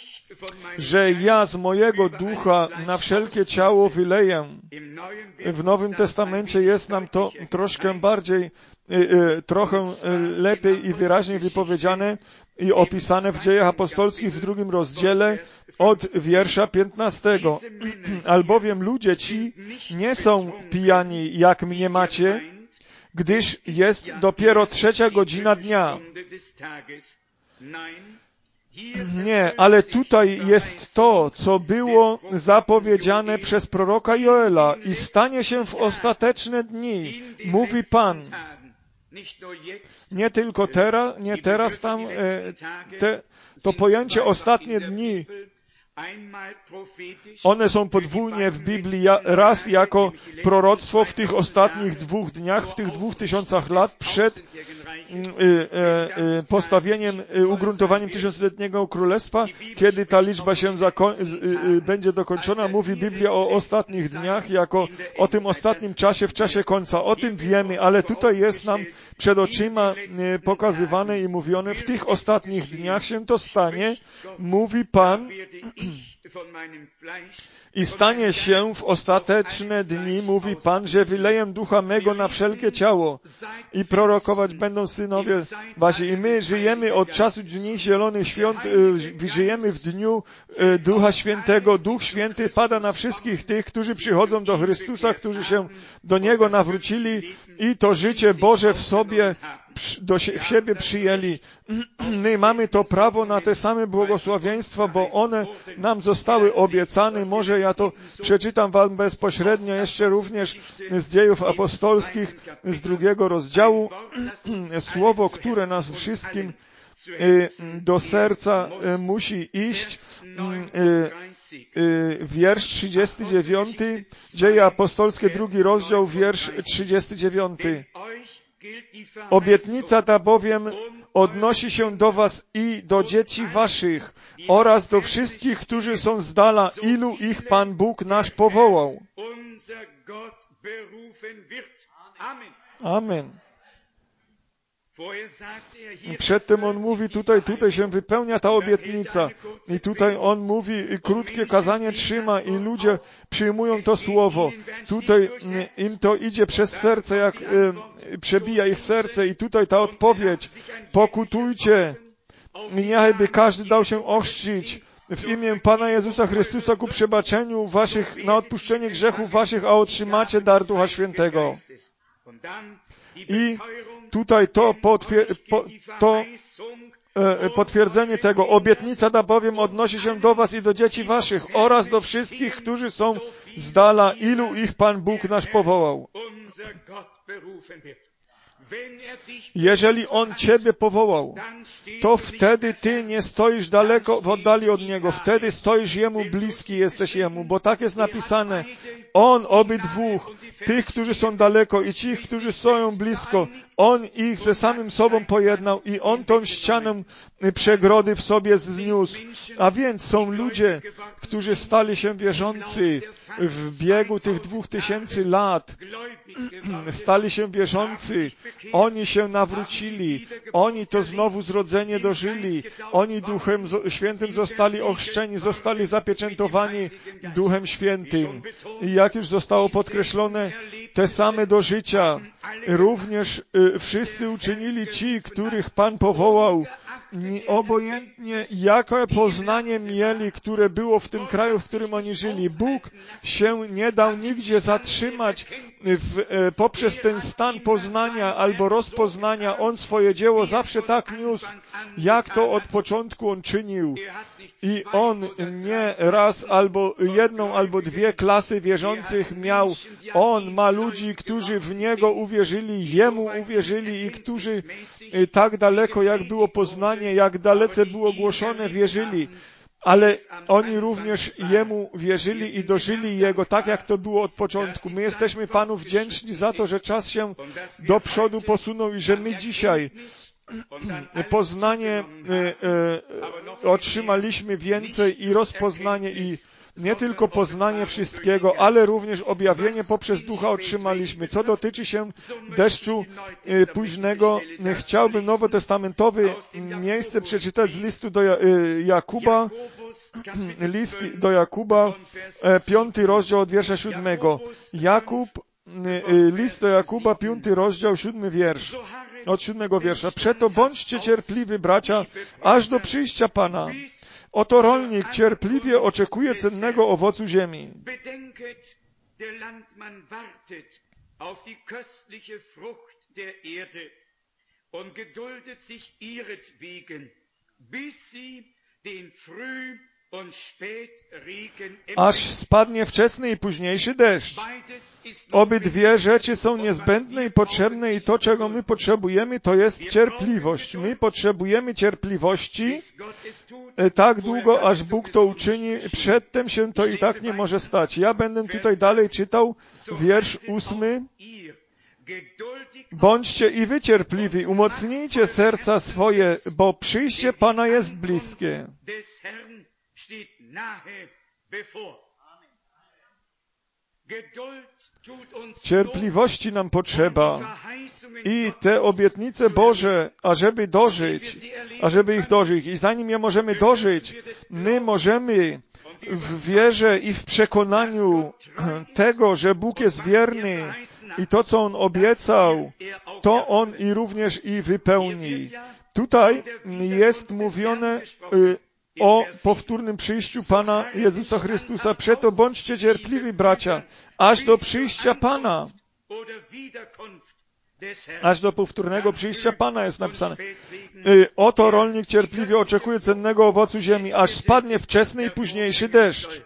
że ja z mojego ducha na wszelkie ciało wyleję. W Nowym Testamencie jest nam to troszkę bardziej, trochę lepiej i wyraźniej wypowiedziane i opisane w Dziejach Apostolskich w drugim rozdziale od wiersza piętnastego. Albowiem ludzie ci nie są pijani, jak mnie macie, gdyż jest dopiero trzecia godzina dnia. Nie, ale tutaj jest to, co było zapowiedziane przez proroka Joela i stanie się w ostateczne dni, mówi Pan. Nie tylko teraz, nie teraz tam, e, te, to pojęcie ostatnie dni, one są podwójnie w Biblii, raz jako proroctwo w tych ostatnich dwóch dniach, w tych dwóch tysiącach lat przed postawieniem, ugruntowaniem tysiącletniego królestwa, kiedy ta liczba się zako- będzie dokończona, mówi Biblia o ostatnich dniach, jako o tym ostatnim czasie, w czasie końca. O tym wiemy, ale tutaj jest nam przed oczyma pokazywane i mówione, w tych ostatnich dniach się to stanie, mówi Pan, i stanie się w ostateczne dni, mówi Pan, że wyleję ducha mego na wszelkie ciało i prorokować będą synowie wasi. I my żyjemy od czasu dni zielonych świąt, żyjemy w dniu Ducha Świętego. Duch Święty pada na wszystkich tych, którzy przychodzą do Chrystusa, którzy się do Niego nawrócili i to życie Boże w sobie do sie, w siebie przyjęli. My mamy to prawo na te same błogosławieństwa, bo one nam zostały obiecane. Może ja to przeczytam Wam bezpośrednio jeszcze również z Dziejów Apostolskich, z drugiego rozdziału. Słowo, które nas wszystkim do serca musi iść. Wiersz trzydziesty dziewiąty, Dzieje Apostolskie, drugi rozdział, wiersz trzydziesty dziewiąty. Obietnica ta bowiem odnosi się do was i do dzieci waszych oraz do wszystkich, którzy są z dala, ilu ich Pan Bóg nasz powołał. Amen. Przedtem on mówi tutaj, tutaj się wypełnia ta obietnica i tutaj on mówi, krótkie kazanie trzyma i ludzie przyjmują to słowo. Tutaj im to idzie przez serce, jak y, przebija ich serce i tutaj ta odpowiedź, pokutujcie I niechby każdy dał się ochrzcić w imię Pana Jezusa Chrystusa ku przebaczeniu waszych, na odpuszczenie grzechów waszych, a otrzymacie dar Ducha Świętego. I tutaj to, potwier- po, to e, potwierdzenie tego. Obietnica ta bowiem odnosi się do was i do dzieci waszych oraz do wszystkich, którzy są z dala, ilu ich Pan Bóg nasz powołał. Jeżeli On Ciebie powołał, to wtedy Ty nie stoisz daleko w oddali od Niego. Wtedy stoisz Jemu bliski, jesteś Jemu, bo tak jest napisane. On obydwóch, tych, którzy są daleko i ci, którzy stoją blisko, On ich ze samym sobą pojednał i On tą ścianę przegrody w sobie zniósł. A więc są ludzie, którzy stali się wierzący w biegu tych dwóch tysięcy lat. Stali się wierzący. Oni się nawrócili. Oni to znowu zrodzenie dożyli. Oni Duchem Świętym zostali ochrzczeni, zostali zapieczętowani Duchem Świętym. I jak już zostało podkreślone, te same do życia również y, wszyscy uczynili ci, których Pan powołał, nie, obojętnie jakie poznanie mieli, które było w tym kraju, w którym oni żyli. Bóg się nie dał nigdzie zatrzymać w, e, poprzez ten stan poznania albo rozpoznania. On swoje dzieło zawsze tak niósł, jak to od początku On czynił. I On nie raz albo jedną albo dwie klasy wierzących miał. On ma ludzi, którzy w Niego uwierzyli, Jemu uwierzyli i którzy tak daleko, jak było poznanie, jak dalece było głoszone, wierzyli. Ale oni również Jemu wierzyli i dożyli Jego, tak jak to było od początku. My jesteśmy Panu wdzięczni za to, że czas się do przodu posunął i że my dzisiaj poznanie e, e, otrzymaliśmy więcej i rozpoznanie i nie tylko poznanie wszystkiego, ale również objawienie poprzez Ducha otrzymaliśmy. Co dotyczy się deszczu e, późnego, e, chciałbym nowotestamentowe miejsce przeczytać z listu do ja, e, Jakuba, list do Jakuba, e, piąty rozdział od wiersza siódmego. Jakub, e, list do Jakuba, piąty rozdział, siódmy wiersz. Od siódmego wiersza. Przeto bądźcie cierpliwi, bracia, aż do przyjścia Pana. Oto rolnik cierpliwie oczekuje cennego owocu ziemi. Bedenket, der Landmann wartet auf die köstliche Frucht der Erde und geduldet sich ihretwegen, bis sie den Früh- und Spätregen aż spadnie wczesny i późniejszy deszcz. Obydwie rzeczy są niezbędne i potrzebne i to, czego my potrzebujemy, to jest cierpliwość. My potrzebujemy cierpliwości tak długo, aż Bóg to uczyni. Przedtem się to i tak nie może stać. Ja będę tutaj dalej czytał wiersz ósmy. Bądźcie i wy cierpliwi, umocnijcie serca swoje, bo przyjście Pana jest bliskie. Cierpliwości nam potrzeba i te obietnice Boże, ażeby dożyć, ażeby ich dożyć. I zanim je możemy dożyć, my możemy w wierze i w przekonaniu tego, że Bóg jest wierny i to, co On obiecał, to On i również i wypełni. Tutaj jest mówione o powtórnym przyjściu Pana Jezusa Chrystusa. Przeto bądźcie cierpliwi, bracia, aż do przyjścia Pana. Aż do powtórnego przyjścia Pana jest napisane. Oto rolnik cierpliwie oczekuje cennego owocu ziemi, aż spadnie wczesny i późniejszy deszcz.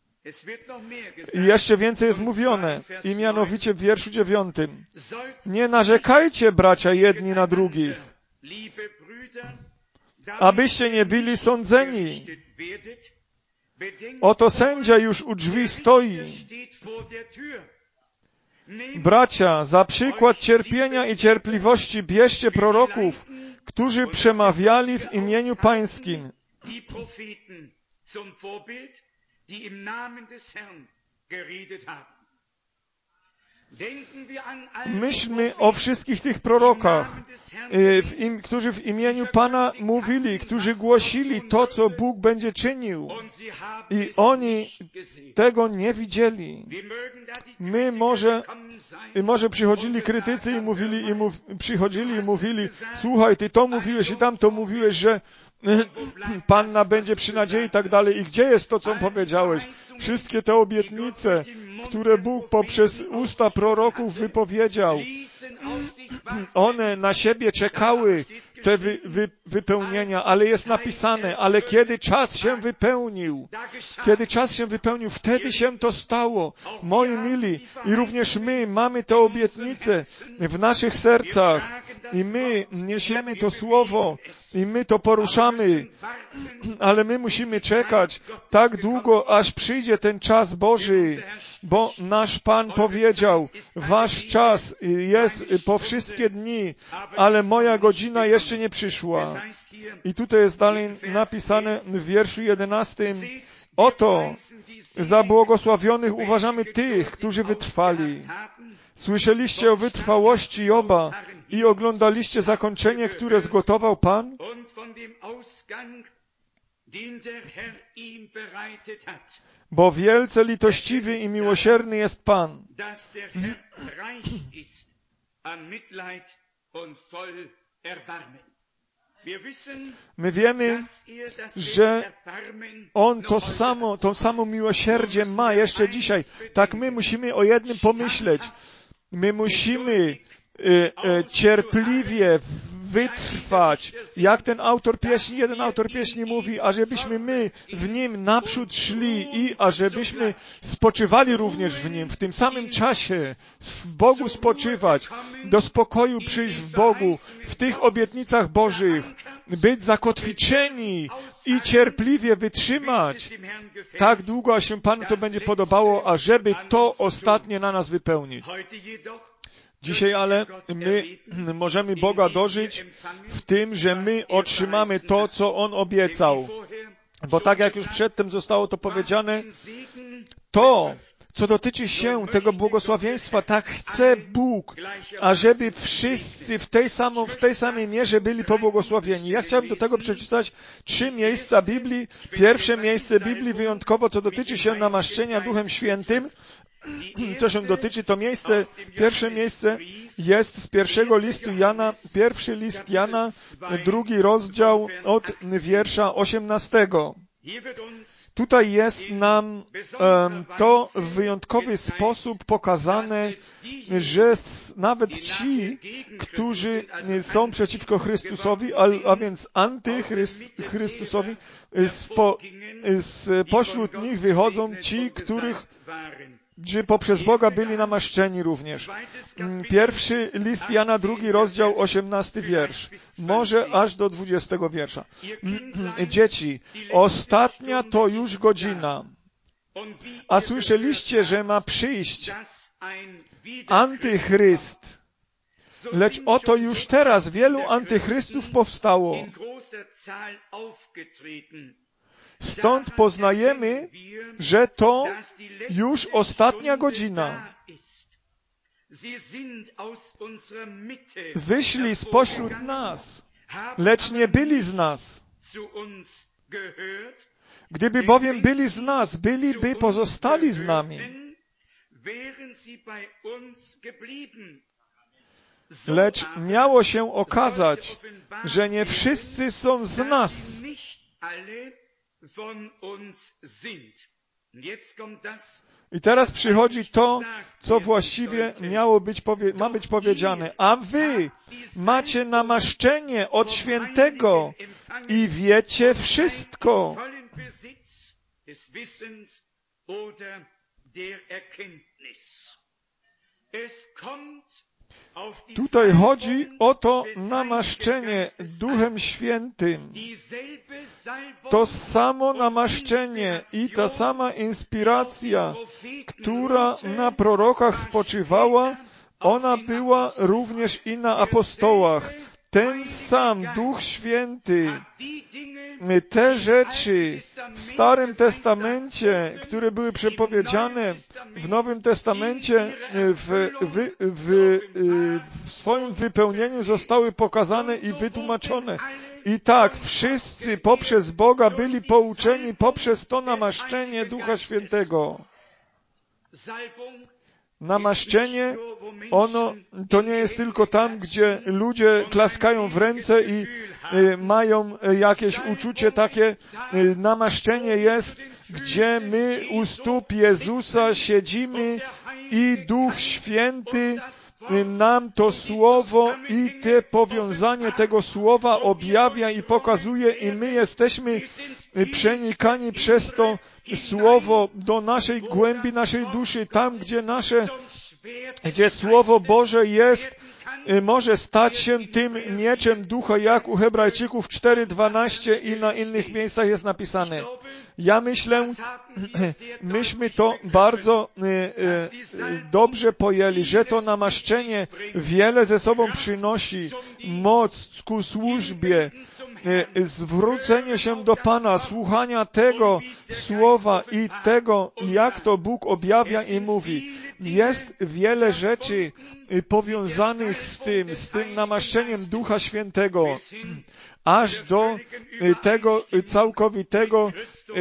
I jeszcze więcej jest mówione, i mianowicie w wierszu dziewiątym. Nie narzekajcie, bracia, jedni na drugich, abyście nie byli sądzeni. Oto sędzia już u drzwi stoi. Bracia, za przykład cierpienia i cierpliwości bierzcie proroków, którzy przemawiali w imieniu Pańskim. Myślmy o wszystkich tych prorokach, w im, którzy w imieniu Pana mówili, którzy głosili to, co Bóg będzie czynił. I oni tego nie widzieli. My może, może przychodzili krytycy i mówili, i mów, przychodzili i mówili, słuchaj, ty to mówiłeś i tam to mówiłeś, że panna będzie przy nadziei i tak dalej. I gdzie jest to, co powiedziałeś? Wszystkie te obietnice, które Bóg poprzez usta proroków wypowiedział, one na siebie czekały, te wy, wy, wypełnienia, ale jest napisane, ale kiedy czas się wypełnił, kiedy czas się wypełnił, wtedy się to stało. Moi mili, i również my mamy te obietnice w naszych sercach i my niesiemy to słowo i my to poruszamy, ale my musimy czekać tak długo, aż przyjdzie ten czas Boży, bo nasz Pan powiedział, wasz czas jest po wszystkie dni, ale moja godzina jeszcze nie przyszła. I tutaj jest dalej napisane w wierszu jedenastym, oto za błogosławionych uważamy tych, którzy wytrwali. Słyszeliście o wytrwałości Joba i oglądaliście zakończenie, które zgotował Pan? Bo wielce litościwy i miłosierny jest Pan. My wiemy, że On to samo, to samo miłosierdzie ma jeszcze dzisiaj. Tak my musimy o jednym pomyśleć. My musimy e, e, cierpliwie wytrwać, jak ten autor pieśni, jeden autor pieśni mówi, ażebyśmy my w Nim naprzód szli i ażebyśmy spoczywali również w Nim, w tym samym czasie, w Bogu spoczywać, do spokoju przyjść w Bogu, w tych obietnicach Bożych, być zakotwiczeni i cierpliwie wytrzymać tak długo, aż się Panu to będzie podobało, ażeby to ostatnie na nas wypełnić. Dzisiaj ale my możemy Boga dożyć w tym, że my otrzymamy to, co On obiecał. Bo tak jak już przedtem zostało to powiedziane, to, co dotyczy się tego błogosławieństwa, tak chce Bóg, ażeby wszyscy w tej, samą, w tej samej mierze byli pobłogosławieni. Ja chciałbym do tego przeczytać trzy miejsca Biblii. Pierwsze miejsce Biblii wyjątkowo, co dotyczy się namaszczenia Duchem Świętym, co się dotyczy, to miejsce, pierwsze miejsce jest z pierwszego listu Jana, pierwszy list Jana, drugi rozdział od wiersza osiemnastego. Tutaj jest nam um, to w wyjątkowy sposób pokazane, że nawet ci, którzy są przeciwko Chrystusowi, a, a więc antychrystusowi, spo, spośród nich wychodzą ci, których czy poprzez Boga byli namaszczeni również. Pierwszy list Jana, drugi rozdział, osiemnasty wiersz. Może aż do dwudziestego wiersza. Dzieci, ostatnia to już godzina. A słyszeliście, że ma przyjść antychryst. Lecz oto już teraz wielu antychrystów powstało. Stąd poznajemy, że to już ostatnia godzina. Wyszli spośród nas, lecz nie byli z nas. Gdyby bowiem byli z nas, byliby pozostali z nami. Lecz miało się okazać, że nie wszyscy są z nas. I teraz przychodzi to, co właściwie miało być powie- ma być powiedziane. A wy macie namaszczenie od Świętego i wiecie wszystko. Tutaj chodzi o to namaszczenie Duchem Świętym. To samo namaszczenie i ta sama inspiracja, która na prorokach spoczywała, ona była również i na apostołach. Ten sam Duch Święty, te rzeczy w Starym Testamencie, które były przepowiedziane w Nowym Testamencie, w, w, w, w swoim wypełnieniu zostały pokazane i wytłumaczone. I tak wszyscy poprzez Boga byli pouczeni poprzez to namaszczenie Ducha Świętego. Namaszczenie, ono to nie jest tylko tam, gdzie ludzie klaskają w ręce i y, mają jakieś uczucie takie. Y, namaszczenie jest, gdzie my u stóp Jezusa siedzimy i Duch Święty nam to Słowo i te powiązanie tego Słowa objawia i pokazuje i my jesteśmy przenikani przez to Słowo do naszej głębi, naszej duszy, tam gdzie nasze, gdzie Słowo Boże jest, może stać się tym mieczem ducha, jak u Hebrajczyków cztery dwanaście i na innych miejscach jest napisane. Ja myślę, myśmy to bardzo e, e, dobrze pojęli, że to namaszczenie wiele ze sobą przynosi, moc ku służbie, e, zwrócenie się do Pana, słuchania tego Słowa i tego, jak to Bóg objawia i mówi. Jest wiele rzeczy powiązanych z tym, z tym namaszczeniem Ducha Świętego, aż do tego całkowitego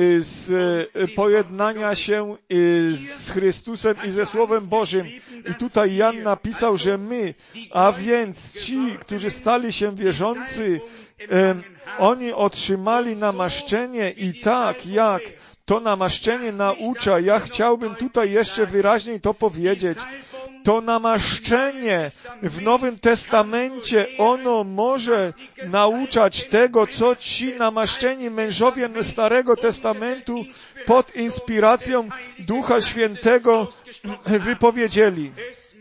pojednania się z Chrystusem i ze Słowem Bożym. I tutaj Jan napisał, że my, a więc ci, którzy stali się wierzący, oni otrzymali namaszczenie i tak jak to namaszczenie naucza, ja chciałbym tutaj jeszcze wyraźniej to powiedzieć, to namaszczenie w Nowym Testamencie, ono może nauczać tego, co ci namaszczeni mężowie Starego Testamentu pod inspiracją Ducha Świętego wypowiedzieli.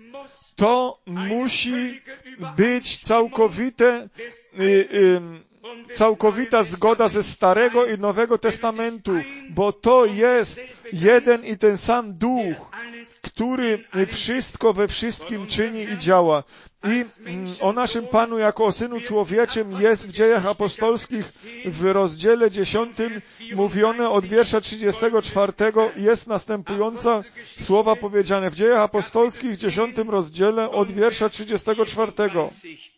To musi być całkowite, y, y, całkowita zgoda ze Starego i Nowego Testamentu, bo to jest jeden i ten sam Duch, który wszystko we wszystkim czyni i działa. I o naszym Panu jako o Synu Człowieczym jest w Dziejach Apostolskich w rozdziale dziesiątym mówione od wiersza trzydziestego czwartego jest następująca słowa powiedziane w Dziejach Apostolskich w dziesiątym rozdziale od wiersza trzydziestego czwartego.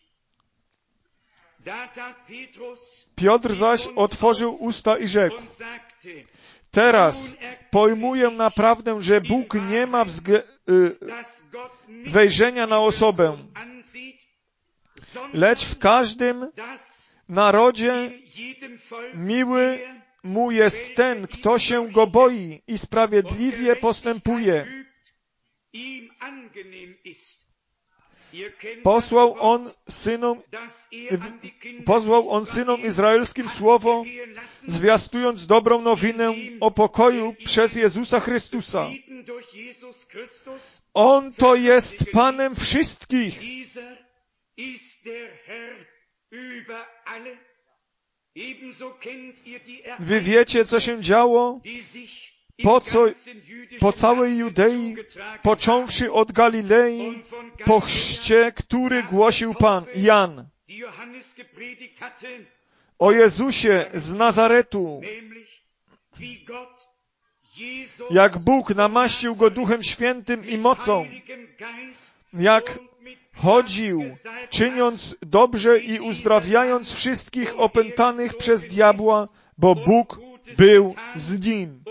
Piotr zaś otworzył usta i rzekł: teraz pojmuję naprawdę, że Bóg nie ma wzg- y, wejrzenia na osobę, lecz w każdym narodzie miły mu jest ten, kto się go boi i sprawiedliwie postępuje. Posłał on synom, posłał on synom izraelskim słowo, zwiastując dobrą nowinę o pokoju przez Jezusa Chrystusa. On to jest Panem wszystkich. Wy wiecie, co się działo po, co, po całej Judei, począwszy od Galilei, po chrzcie, który głosił Pan, Jan, o Jezusie z Nazaretu, jak Bóg namaścił Go Duchem Świętym i mocą, jak chodził, czyniąc dobrze i uzdrawiając wszystkich opętanych przez diabła, bo Bóg był z Nim.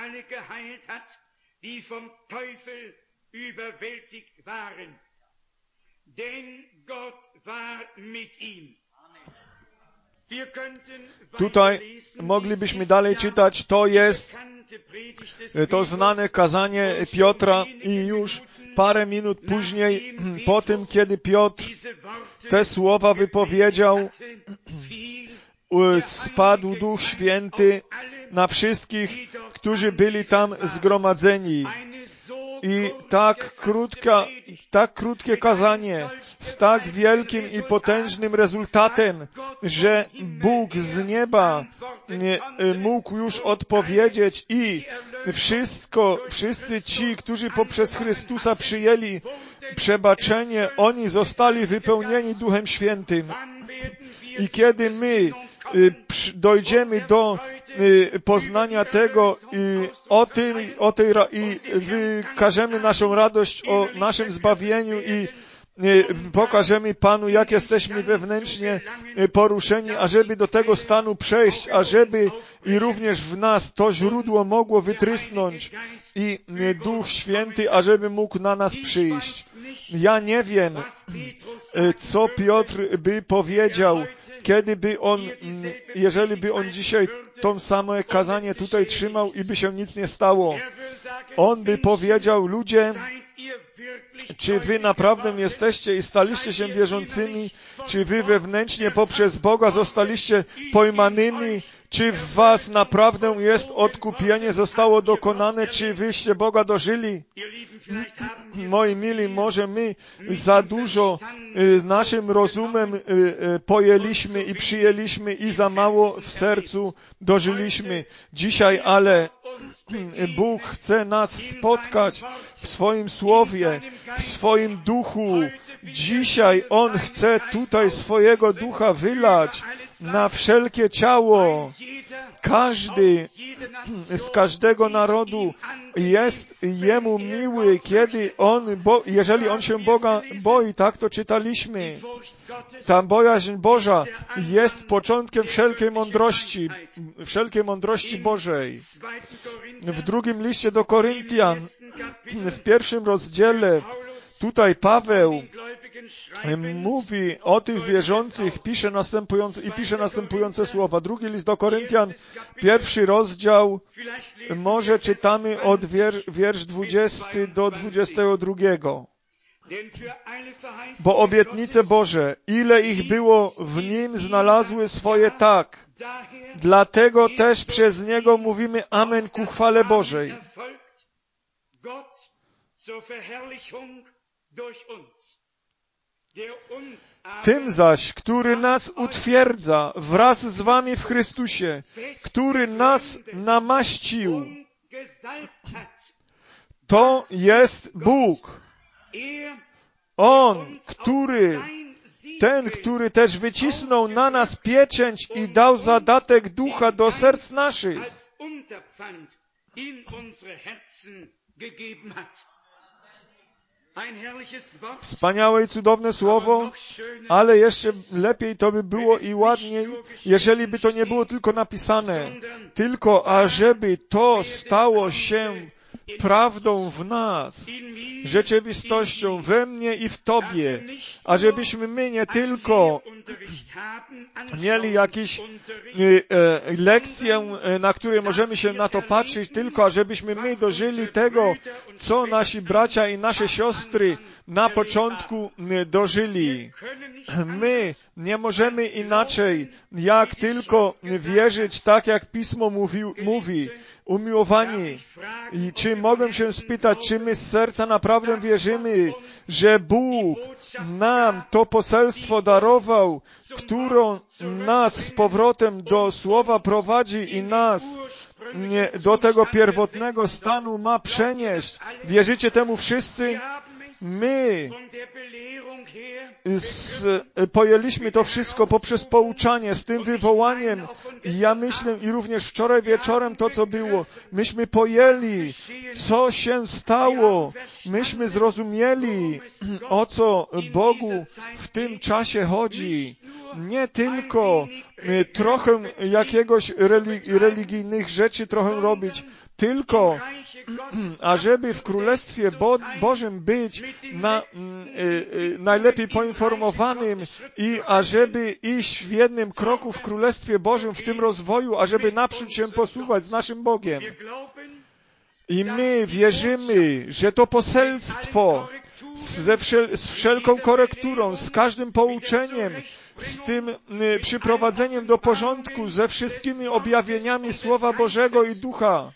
Tutaj moglibyśmy dalej czytać, to jest to znane kazanie Piotra i już parę minut później, po tym, kiedy Piotr te słowa wypowiedział, spadł Duch Święty na wszystkich, którzy byli tam zgromadzeni. I tak krótka, tak krótkie kazanie z tak wielkim i potężnym rezultatem, że Bóg z nieba nie mógł już odpowiedzieć i wszystko, wszyscy ci, którzy poprzez Chrystusa przyjęli przebaczenie, oni zostali wypełnieni Duchem Świętym. I kiedy my dojdziemy do poznania tego i o tym, o tej, i wykażemy naszą radość o naszym zbawieniu i pokażemy Panu, jak jesteśmy wewnętrznie poruszeni, ażeby do tego stanu przejść, ażeby i również w nas to źródło mogło wytrysnąć i Duch Święty, ażeby mógł na nas przyjść. Ja nie wiem, co Piotr by powiedział, kiedy by on, jeżeli by on dzisiaj to samo kazanie tutaj trzymał i by się nic nie stało. On by powiedział, ludzie, czy wy naprawdę jesteście i staliście się wierzącymi? Czy wy wewnętrznie poprzez Boga zostaliście pojmanymi? Czy w was naprawdę jest odkupienie, zostało dokonane? Czy wyście Boga dożyli? Moi mili, może my za dużo naszym rozumem pojęliśmy i przyjęliśmy i za mało w sercu dożyliśmy. Dzisiaj, ale Bóg chce nas spotkać w swoim słowie, w swoim duchu. Dzisiaj On chce tutaj swojego ducha wylać na wszelkie ciało. Każdy z każdego narodu jest Jemu miły, kiedy On, bo, jeżeli On się Boga boi, tak to czytaliśmy. Ta bojaźń Boża jest początkiem wszelkiej mądrości, wszelkiej mądrości Bożej. W drugim liście do Koryntian, w pierwszym rozdziale, tutaj Paweł mówi o tych wierzących, pisze następujące, i pisze następujące słowa. Drugi list do Koryntian, pierwszy rozdział, może czytamy od wier, wiersz dwudziesty do dwudziestego drugiego. Bo obietnice Boże, ile ich było w Nim, znalazły swoje tak. Dlatego też przez Niego mówimy Amen ku chwale Bożej. Tym zaś, który nas utwierdza wraz z wami w Chrystusie, który nas namaścił, to jest Bóg. On, który, ten, który też wycisnął na nas pieczęć i dał zadatek ducha do serc naszych. Wspaniałe i cudowne słowo, ale jeszcze lepiej to by było i ładniej, jeżeli by to nie było tylko napisane, tylko ażeby to stało się prawdą w nas, rzeczywistością we mnie i w Tobie, ażebyśmy my nie tylko mieli jakieś e, lekcję, na której możemy się na to patrzeć, tylko ażebyśmy my dożyli tego, co nasi bracia i nasze siostry na początku dożyli. My nie możemy inaczej, jak tylko wierzyć tak, jak Pismo mówi, mówi. Umiłowani, i czy mogę się spytać, czy my z serca naprawdę wierzymy, że Bóg nam to poselstwo darował, którą nas z powrotem do Słowa prowadzi i nas nie, do tego pierwotnego stanu ma przenieść. Wierzycie temu wszyscy? My z, pojęliśmy to wszystko poprzez pouczanie, z tym wywołaniem. I ja myślę, i również wczoraj wieczorem to, co było, myśmy pojęli, co się stało. Myśmy zrozumieli, o co Bogu w tym czasie chodzi. Nie tylko trochę jakiegoś religi- religijnych rzeczy trochę robić, tylko ażeby w Królestwie Bo- Bożym być na, y, y, najlepiej poinformowanym i ażeby iść w jednym kroku w Królestwie Bożym, w tym rozwoju, ażeby naprzód się posuwać z naszym Bogiem. I my wierzymy, że to poselstwo ze wszel- z wszelką korekturą, z każdym pouczeniem, z tym y, przyprowadzeniem do porządku, ze wszystkimi objawieniami Słowa Bożego i Ducha,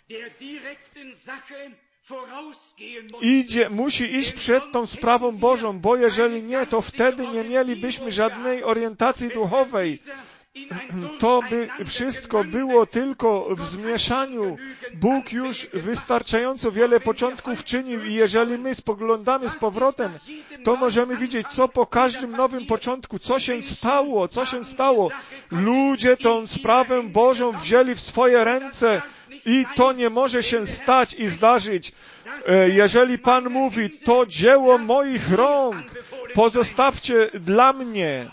idzie, musi iść przed tą sprawą Bożą, bo jeżeli nie, to wtedy nie mielibyśmy żadnej orientacji duchowej. To by wszystko było tylko w zmieszaniu. Bóg już wystarczająco wiele początków czynił i jeżeli my spoglądamy z powrotem, to możemy widzieć, co po każdym nowym początku, co się stało, co się stało. Ludzie tą sprawę Bożą wzięli w swoje ręce i to nie może się stać i zdarzyć, jeżeli Pan mówi, to dzieło moich rąk, pozostawcie dla mnie.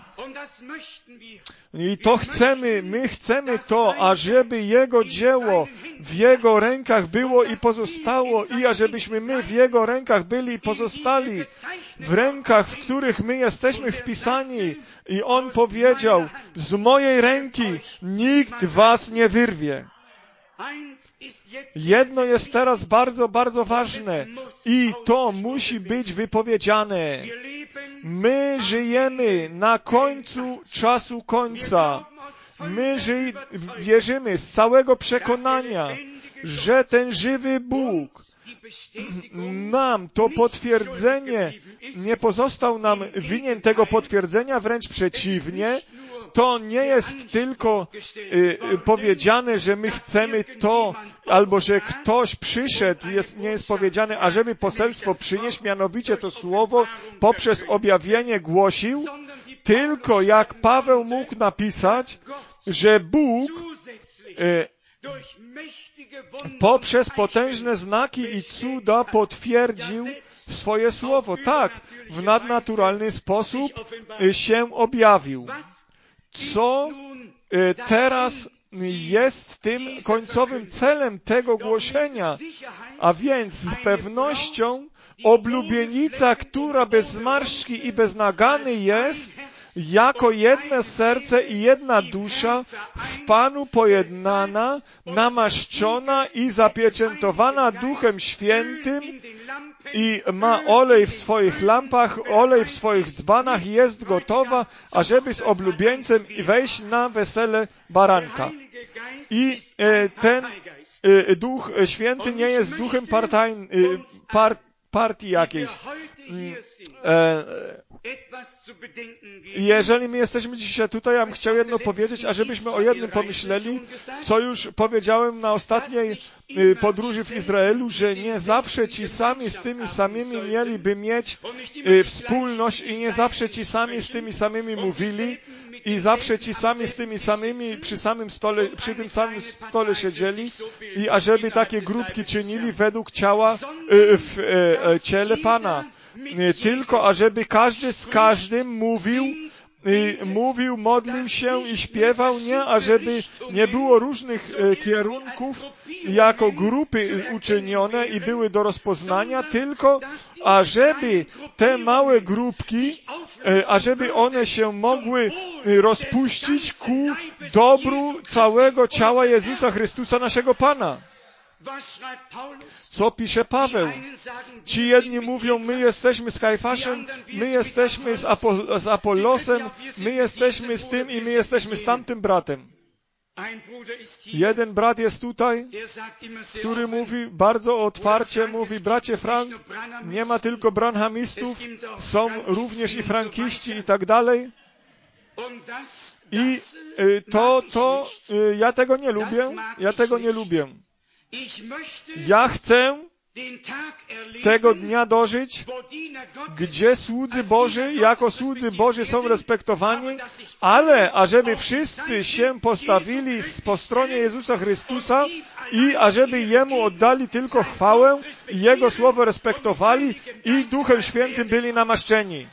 I to chcemy, my chcemy to, ażeby Jego dzieło w Jego rękach było i pozostało i ażebyśmy my w Jego rękach byli i pozostali, w rękach, w których my jesteśmy wpisani. I On powiedział, z mojej ręki nikt was nie wyrwie. Jedno jest teraz bardzo, bardzo ważne i to musi być wypowiedziane. My żyjemy na końcu czasu końca. My ży- wierzymy z całego przekonania, że ten żywy Bóg nam to potwierdzenie, nie pozostał nam winien tego potwierdzenia, wręcz przeciwnie. To nie jest tylko y, y, powiedziane, że my chcemy to, albo że ktoś przyszedł, jest, nie jest powiedziane, ażeby poselstwo przynieść, mianowicie to słowo poprzez objawienie głosił, tylko jak Paweł mógł napisać, że Bóg y, poprzez potężne znaki i cuda potwierdził swoje słowo. Tak, w nadnaturalny sposób y, się objawił. Co teraz jest tym końcowym celem tego głoszenia? A więc z pewnością oblubienica, która bez zmarszczki i bez nagany jest, jako jedno serce i jedna dusza, w Panu pojednana, namaszczona i zapieczętowana Duchem Świętym i ma olej w swoich lampach, olej w swoich dzbanach i jest gotowa, ażeby z oblubieńcem wejść na wesele baranka. I e, ten e, Duch Święty nie jest duchem partajn, e, par, partii jakiejś. E, Jeżeli my jesteśmy dzisiaj tutaj, ja bym chciał jedno powiedzieć, ażebyśmy o jednym pomyśleli, co już powiedziałem na ostatniej podróży w Izraelu, że nie zawsze ci sami z tymi samymi mieliby mieć wspólność i nie zawsze ci sami z tymi samymi mówili i zawsze ci sami z tymi samymi przy samym stole, przy tym samym stole siedzieli i ażeby takie grupki czynili według ciała w ciele Pana. Tylko ażeby każdy z każdym mówił, mówił, modlił się i śpiewał, nie, ażeby nie było różnych kierunków jako grupy uczynione i były do rozpoznania, tylko ażeby te małe grupki, ażeby one się mogły rozpuścić ku dobru całego ciała Jezusa Chrystusa, naszego Pana. Co pisze Paweł? Ci jedni mówią, my jesteśmy z Kajfaszem, my jesteśmy z, Apo- z Apollosem, my jesteśmy z tym i my jesteśmy z tamtym bratem. Jeden brat jest tutaj, który mówi bardzo otwarcie, mówi, bracie Frank, nie ma tylko branhamistów, są również i frankiści i tak dalej. I to, to, ja tego nie lubię, ja tego nie lubię. Ja chcę tego dnia dożyć, gdzie słudzy Boży, jako słudzy Boży są respektowani, ale ażeby wszyscy się postawili po stronie Jezusa Chrystusa i ażeby Jemu oddali tylko chwałę i Jego słowo respektowali i Duchem Świętym byli namaszczeni.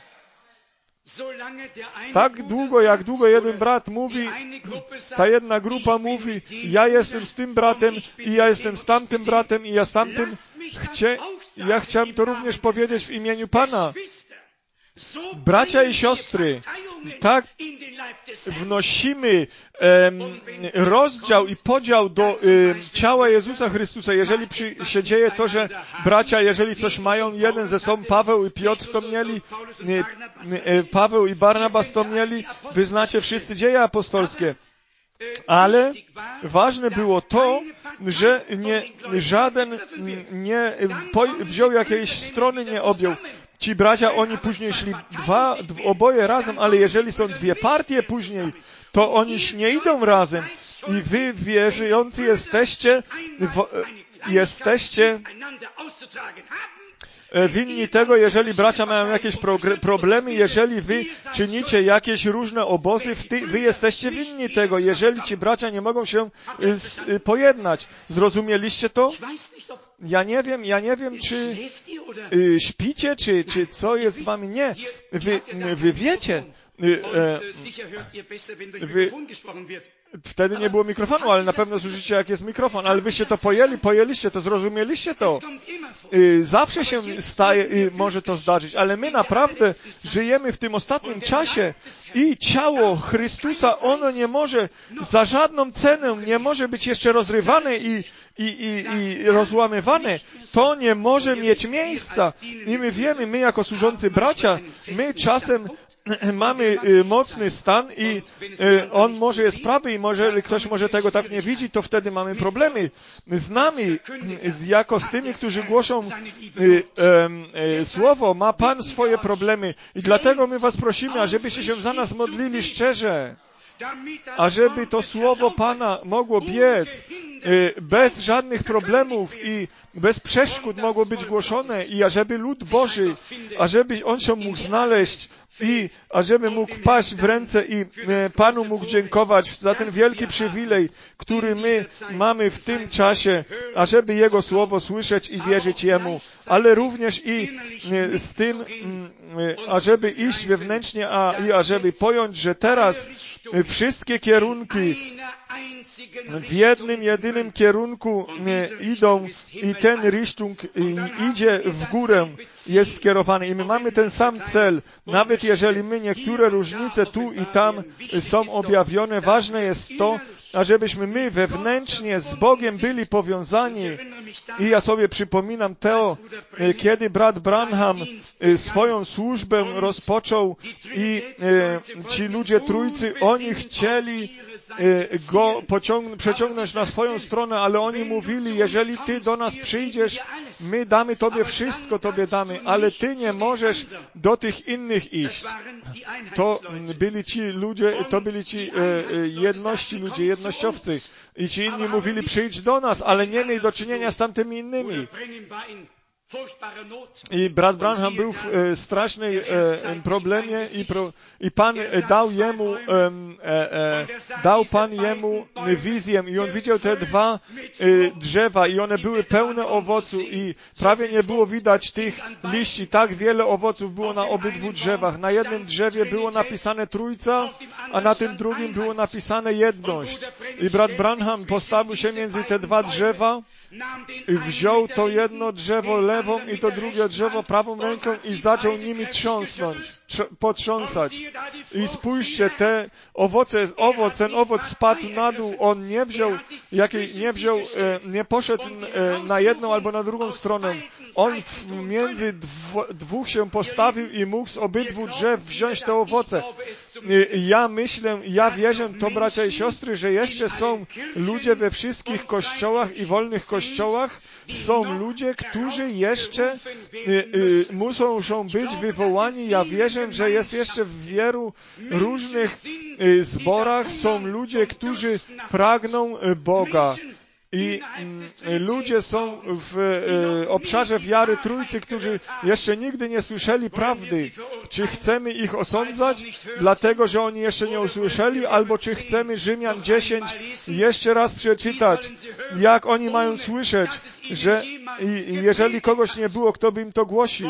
Tak długo, jak długo jeden brat mówi, ta jedna grupa mówi, ja jestem z tym bratem i ja jestem z tamtym bratem i ja z tamtym, Chcie, ja chciałem to również powiedzieć w imieniu Pana. Bracia i siostry, tak wnosimy um, rozdział i podział do um, ciała Jezusa Chrystusa. Jeżeli przy, się dzieje to, że bracia, jeżeli coś mają, jeden ze sobą, Paweł i Piotr to mieli, nie, nie, Paweł i Barnabas to mieli, wy znacie wszyscy dzieje apostolskie. Ale ważne było to, że nie, żaden nie po, wziął jakiejś strony, nie objął. Ci bracia, oni później szli dwa, oboje razem, ale jeżeli są dwie partie później, to oni nie idą razem. I wy wierzący jesteście, w, jesteście winni tego, jeżeli bracia mają jakieś problemy, jeżeli wy czynicie jakieś różne obozy, wy jesteście winni tego, jeżeli ci bracia nie mogą się pojednać. Zrozumieliście to? Ja nie wiem, ja nie wiem, czy y, śpicie, czy, czy co jest z wami. Nie, wy, wy wiecie. Y, e, wy, wtedy nie było mikrofonu, ale na pewno słyszycie, jak jest mikrofon. Ale wyście to pojęli, pojęliście to, zrozumieliście to. Y, zawsze się staje, y, może to zdarzyć, ale my naprawdę żyjemy w tym ostatnim czasie i ciało Chrystusa, ono nie może za żadną cenę, nie może być jeszcze rozrywane i I, i, i rozłamywane, to nie może mieć miejsca. I my wiemy, my jako służący bracia, my czasem mamy mocny stan i on może jest prawy i może ktoś może tego tak nie widzi, to wtedy mamy problemy z nami, z, jako z tymi, którzy głoszą e, e, słowo. Ma Pan swoje problemy i dlatego my was prosimy, ażebyście się za nas modlili szczerze, ażeby to słowo Pana mogło biec bez żadnych problemów i bez przeszkód mogło być głoszone i ażeby lud Boży, ażeby on się mógł znaleźć i ażeby mógł wpaść w ręce i Panu mógł dziękować za ten wielki przywilej, który my mamy w tym czasie, ażeby Jego słowo słyszeć i wierzyć Jemu, ale również i z tym, ażeby iść wewnętrznie, a i ażeby pojąć, że teraz wszystkie kierunki w jednym, jedynym kierunku idą i ten Richtung idzie w górę, jest skierowany i my mamy ten sam cel. Nawet jeżeli my niektóre różnice tu i tam są objawione, ważne jest to, ażebyśmy my wewnętrznie z Bogiem byli powiązani. I ja sobie przypominam to, kiedy brat Branham swoją służbę rozpoczął i ci ludzie trójcy, oni chcieli go pociągnąć, przeciągnąć na swoją stronę, ale oni mówili, jeżeli Ty do nas przyjdziesz, my damy Tobie wszystko, Tobie damy, ale Ty nie możesz do tych innych iść. To byli ci ludzie, to byli ci jedności ludzie, jednościowcy. I ci inni mówili, przyjdź do nas, ale nie miej do czynienia z tamtymi innymi. I brat Branham był w e, strasznej e, problemie i, pro, i Pan dał jemu, e, e, dał Pan jemu wizję i on widział te dwa e, drzewa i one były pełne owocu i prawie nie było widać tych liści. Tak wiele owoców było na obydwu drzewach. Na jednym drzewie było napisane Trójca, a na tym drugim było napisane Jedność. I brat Branham postawił się między te dwa drzewa i wziął to jedno drzewo lewą i to drugie drzewo prawą ręką i zaczął nimi trząsnąć, potrząsać. I spójrzcie, te owoce, owoc, ten owoc spadł na dół, on nie wziął, jakiej, nie wziął, nie poszedł na jedną albo na drugą stronę. On między dw, dwóch się postawił i mógł z obydwu drzew wziąć te owoce. Ja myślę, ja wierzę, to bracia i siostry, że jeszcze są ludzie we wszystkich kościołach i wolnych kościołach, są ludzie, którzy jeszcze y, y, muszą, muszą być wywołani. Ja wierzę, że jest jeszcze w wielu różnych y, zborach są ludzie, którzy pragną Boga. I y, ludzie są w y, obszarze wiary Trójcy, którzy jeszcze nigdy nie słyszeli prawdy. Czy chcemy ich osądzać, dlatego że oni jeszcze nie usłyszeli, albo czy chcemy Rzymian dziesięć jeszcze raz przeczytać, jak oni mają słyszeć, że i, jeżeli kogoś nie było, kto by im to głosił.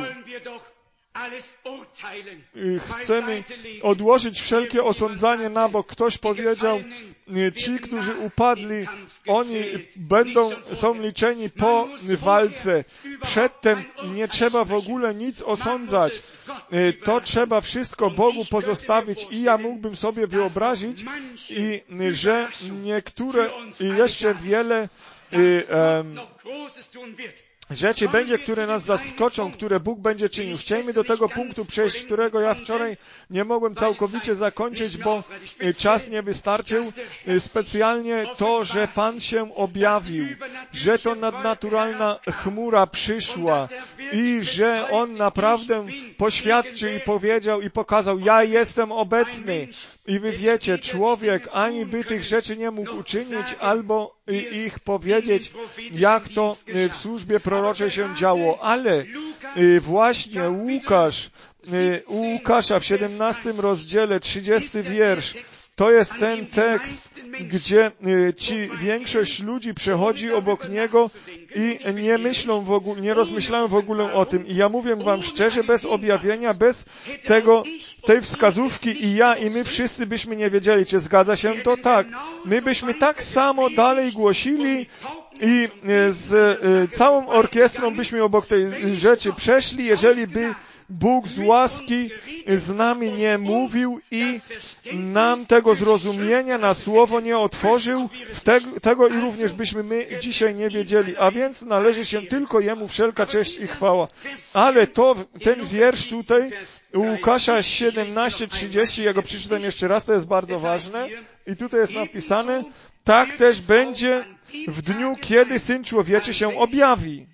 Chcemy odłożyć wszelkie osądzanie na bok. Ktoś powiedział, ci, którzy upadli, oni będą, są liczeni po walce. Przedtem nie trzeba w ogóle nic osądzać. To trzeba wszystko Bogu pozostawić i ja mógłbym sobie wyobrazić, i, że niektóre i jeszcze wiele i, um, rzeczy będzie, które nas zaskoczą, które Bóg będzie czynił. Chcielibyśmy do tego punktu przejść, którego ja wczoraj nie mogłem całkowicie zakończyć, bo czas nie wystarczył. Specjalnie to, że Pan się objawił, że to nadnaturalna chmura przyszła i że On naprawdę poświadczył i powiedział i pokazał, ja jestem obecny. I wy wiecie, człowiek ani by tych rzeczy nie mógł uczynić, albo ich powiedzieć, jak to w służbie proroczej się działo. Ale właśnie Łukasz, u Łukasza w siedemnastym rozdziale, trzydziesty wiersz, to jest ten tekst, gdzie ci większość ludzi przechodzi obok niego i nie myślą w ogóle, nie rozmyślają w ogóle o tym. I ja mówię wam szczerze, bez objawienia, bez tego, tej wskazówki i ja, i my wszyscy byśmy nie wiedzieli, czy zgadza się to? Tak. My byśmy tak samo dalej głosili i z całą orkiestrą byśmy obok tej rzeczy przeszli, jeżeli by Bóg z łaski z nami nie mówił i nam tego zrozumienia na słowo nie otworzył, te, tego i również byśmy my dzisiaj nie wiedzieli. A więc należy się tylko Jemu wszelka cześć i chwała. Ale to, ten wiersz tutaj u Łukasza siedemnaście trzydzieści, ja go przeczytam jeszcze raz, to jest bardzo ważne. I tutaj jest napisane, tak też będzie w dniu, kiedy Syn Człowieczy się objawi.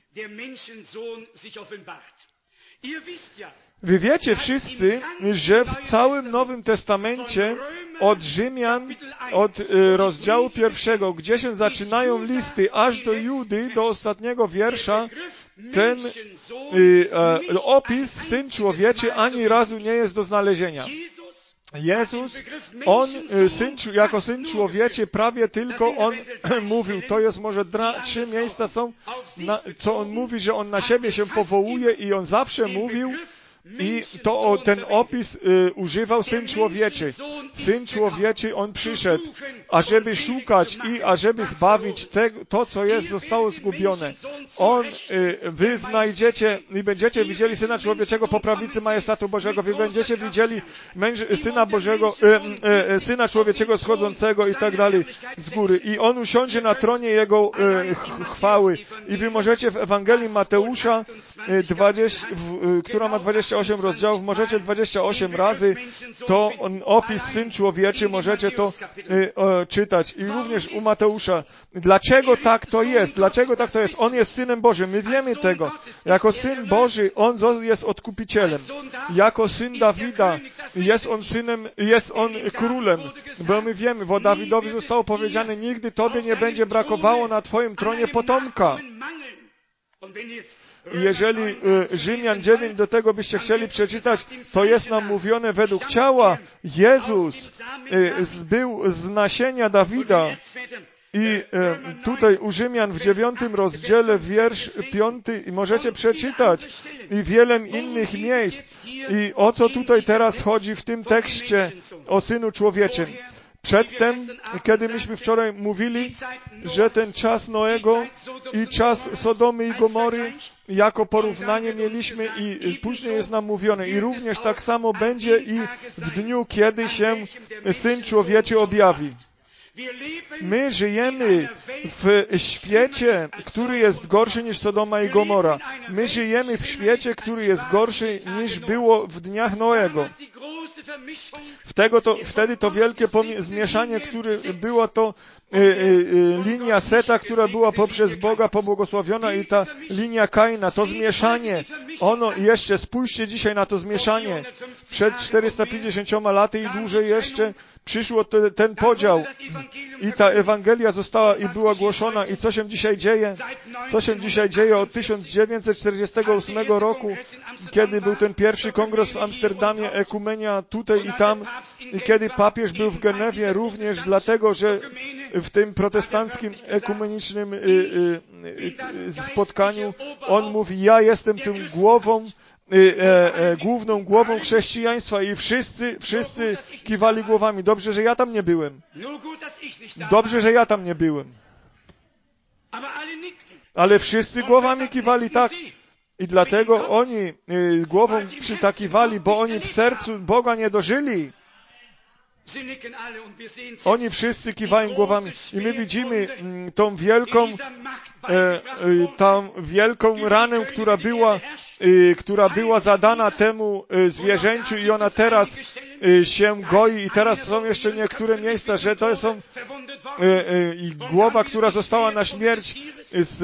Wy wiecie wszyscy, że w całym Nowym Testamencie od Rzymian, od y, rozdziału pierwszego, gdzie się zaczynają listy, aż do Judy, do ostatniego wiersza, ten y, y, opis Syn Człowieczy ani razu nie jest do znalezienia. Jezus, On syn, jako Syn Człowieczy prawie tylko On mówił, to jest może dra, trzy miejsca są, na, co On mówi, że On na siebie się powołuje i On zawsze mówił, i to o, ten opis y, używał Syn Człowieczy. Syn Człowieczy, On przyszedł, ażeby szukać i ażeby zbawić te, to, co jest, zostało zgubione. On, y, wy znajdziecie i będziecie widzieli Syna Człowieczego po prawicy majestatu Bożego. Wy będziecie widzieli męż, Syna Bożego, y, y, Syna Człowieczego schodzącego i tak dalej z góry. I On usiądzie na tronie Jego y, chwały. I wy możecie w Ewangelii Mateusza, y, dwadzieścia, w, y, która ma dwadzieścia osiem rozdziałów, możecie dwadzieścia osiem razy to on, opis Syn Człowieczy, możecie to y, o, czytać. I również u Mateusza. Dlaczego tak to jest? Dlaczego tak to jest? On jest Synem Bożym. My wiemy tego. Jako Syn Boży, On jest odkupicielem. Jako Syn Dawida jest On Synem, jest On Królem. Bo my wiemy, bo Dawidowi zostało powiedziane, nigdy Tobie nie będzie brakowało na Twoim tronie potomka. Jeżeli y, Rzymian dziewięć do tego byście chcieli przeczytać, to jest nam mówione według ciała. Jezus y, był z nasienia Dawida. I y, tutaj u Rzymian w dziewiątym rozdziale, wiersz piąty, i możecie przeczytać i wiele innych miejsc. I o co tutaj teraz chodzi w tym tekście o Synu Człowieczym? Przedtem, kiedy myśmy wczoraj mówili, że ten czas Noego i czas Sodomy i Gomory jako porównanie mieliśmy i później jest nam mówione. I również tak samo będzie i w dniu, kiedy się Syn Człowieczy objawi. My żyjemy w świecie, który jest gorszy niż Sodoma i Gomora. My żyjemy w świecie, który jest gorszy niż było w dniach Noego. Wtedy to, wtedy to wielkie zmieszanie, które było to y, y, linia Seta, która była poprzez Boga pobłogosławiona i ta linia Kaina, to zmieszanie, ono jeszcze, spójrzcie dzisiaj na to zmieszanie. Przed czterysta pięćdziesięcioma laty i dłużej jeszcze przyszło te, ten podział i ta Ewangelia została i była głoszona. I co się dzisiaj dzieje? Co się dzisiaj dzieje od tysiąc dziewięćset czterdziestego ósmego roku, kiedy był ten pierwszy kongres w Amsterdamie, ekumenia tutaj i tam, i kiedy papież był w Genewie również dlatego, że w tym protestanckim ekumenicznym y, y, y, spotkaniu on mówi, ja jestem tym głową, y, e, e, główną głową chrześcijaństwa i wszyscy, wszyscy kiwali głowami. Dobrze, że ja tam nie byłem. Dobrze, że ja tam nie byłem. Ale wszyscy głowami kiwali tak. I dlatego oni y, głową przytakiwali, bo oni w sercu Boga nie dożyli. Oni wszyscy kiwają głowami. I my widzimy mm, tą wielką, e, e, tą wielką ranę, która była y, która była zadana temu y, zwierzęciu i ona teraz y, się goi i teraz są jeszcze niektóre miejsca, że to są y, y, i głowa, która została na śmierć z,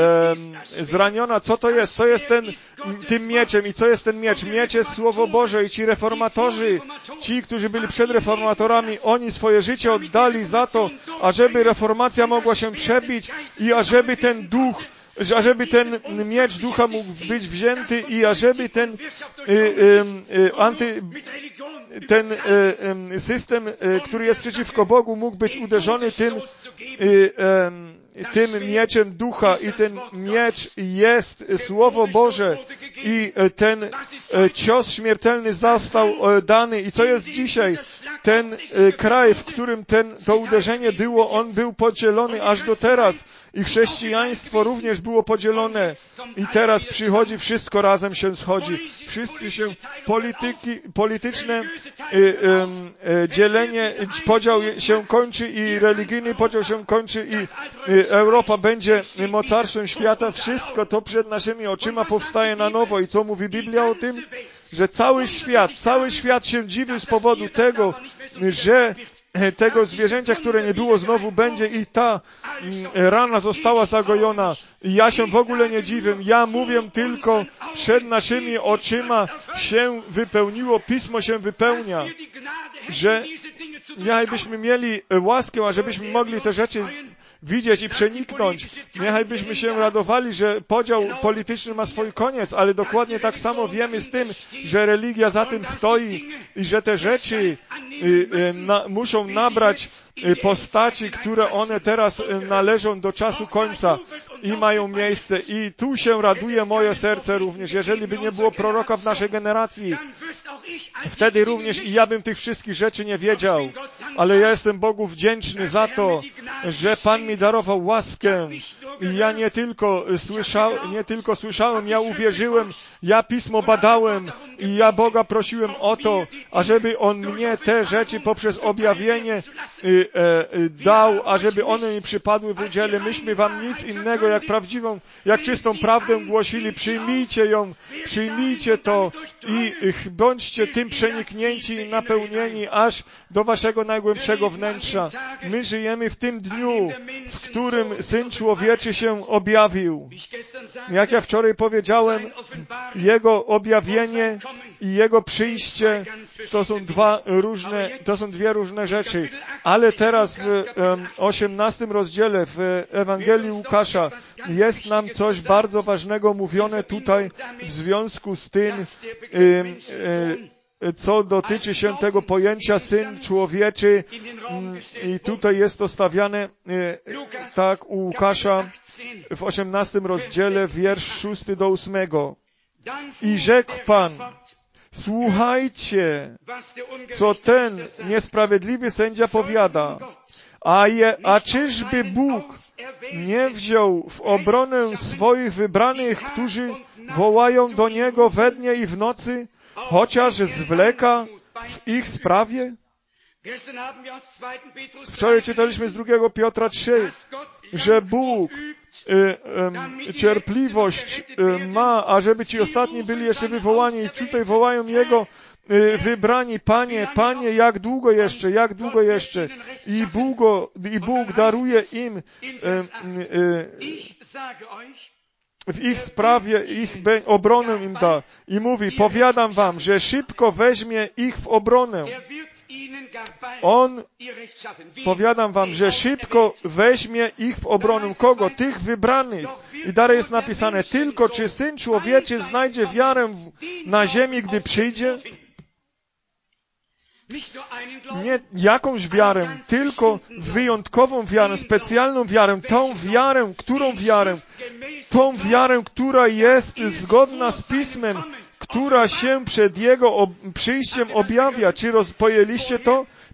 y, zraniona. Co to jest? Co jest ten, tym mieczem i co jest ten miecz? Miecz jest Słowo Boże i ci reformatorzy, ci, którzy byli przed reformatorami, oni swoje życie oddali za to, ażeby reformacja mogła się przebić i ażeby ten duch, ażeby ten miecz ducha mógł być wzięty i ażeby ten y, y, y, anty, ten y, y, system, y, który jest przeciwko Bogu, mógł być uderzony tym, y, y, tym mieczem ducha i ten miecz jest Słowo Boże i ten cios śmiertelny został dany. I co jest dzisiaj? Ten kraj, w którym ten, to uderzenie było, on był podzielony aż do teraz. I chrześcijaństwo również było podzielone. I teraz przychodzi, wszystko razem się schodzi. Wszyscy się, polityki, polityczne y, y, y, dzielenie, podział się kończy i religijny podział się kończy i y, Europa będzie mocarstwem świata. Wszystko to przed naszymi oczyma powstaje na nowo. I co mówi Biblia o tym? Że cały świat, cały świat się dziwi z powodu tego, że tego zwierzęcia, które nie było, znowu będzie i ta rana została zagojona. I ja się w ogóle nie dziwię. Ja mówię tylko, przed naszymi oczyma się wypełniło, Pismo się wypełnia, że niechajbyśmy mieli łaskę, ażebyśmy mogli te rzeczy widzieć i przeniknąć. Niechajbyśmy się radowali, że podział polityczny ma swój koniec, ale dokładnie tak samo wiemy z tym, że religia za tym stoi i że te rzeczy y, y, na, muszą nabrać y, postaci, które one teraz y, należą do czasu końca i mają miejsce. I tu się raduje moje serce również. Jeżeli by nie było proroka w naszej generacji, wtedy również i ja bym tych wszystkich rzeczy nie wiedział. Ale ja jestem Bogu wdzięczny za to, że Pan mi darował łaskę. I ja nie tylko słyszałem, nie tylko słyszałem, ja uwierzyłem, ja Pismo badałem i ja Boga prosiłem o to, ażeby On mnie te rzeczy poprzez objawienie y, y, dał, ażeby one mi przypadły w udziale. Myśmy wam nic innego jak prawdziwą, jak czystą prawdę głosili. Przyjmijcie ją, przyjmijcie to i bądźcie tym przeniknięci i napełnieni aż do waszego najgłębszego wnętrza. My żyjemy w tym dniu, w którym Syn Człowieczy się objawił. Jak ja wczoraj powiedziałem, Jego objawienie i Jego przyjście to są dwa różne, to są dwie różne rzeczy. Ale teraz w osiemnastym rozdziale w Ewangelii Łukasza jest nam coś bardzo ważnego mówione tutaj w związku z tym, co dotyczy się tego pojęcia Syn Człowieczy. I tutaj jest to stawiane tak u Łukasza w osiemnastym rozdziale, wiersz szósty do ósmego. I rzekł Pan, słuchajcie, co ten niesprawiedliwy sędzia powiada. A, je, a czyżby Bóg nie wziął w obronę swoich wybranych, którzy wołają do Niego we dnie i w nocy, chociaż zwleka w ich sprawie? Wczoraj czytaliśmy z drugiego Piotra trzy, że Bóg y, y, cierpliwość y, ma, ażeby ci ostatni byli jeszcze wywołani i tutaj wołają Jego y, wybrani. Panie, Panie, jak długo jeszcze, jak długo jeszcze? I Bóg, i Bóg daruje im y, y, w ich sprawie, ich obronę im da. I mówi, powiadam wam, że szybko weźmie ich w obronę. On, powiadam wam, że szybko weźmie ich w obronę. Kogo? Tych wybranych. I dalej jest napisane, tylko czy Syn Człowieczy znajdzie wiarę na ziemi, gdy przyjdzie? Nie jakąś wiarę, tylko wyjątkową wiarę, specjalną wiarę, tą wiarę, którą wiarę? Tą wiarę, która jest zgodna z Pismem, która się przed Jego ob- przyjściem objawia. Czy roz- pojęliście to?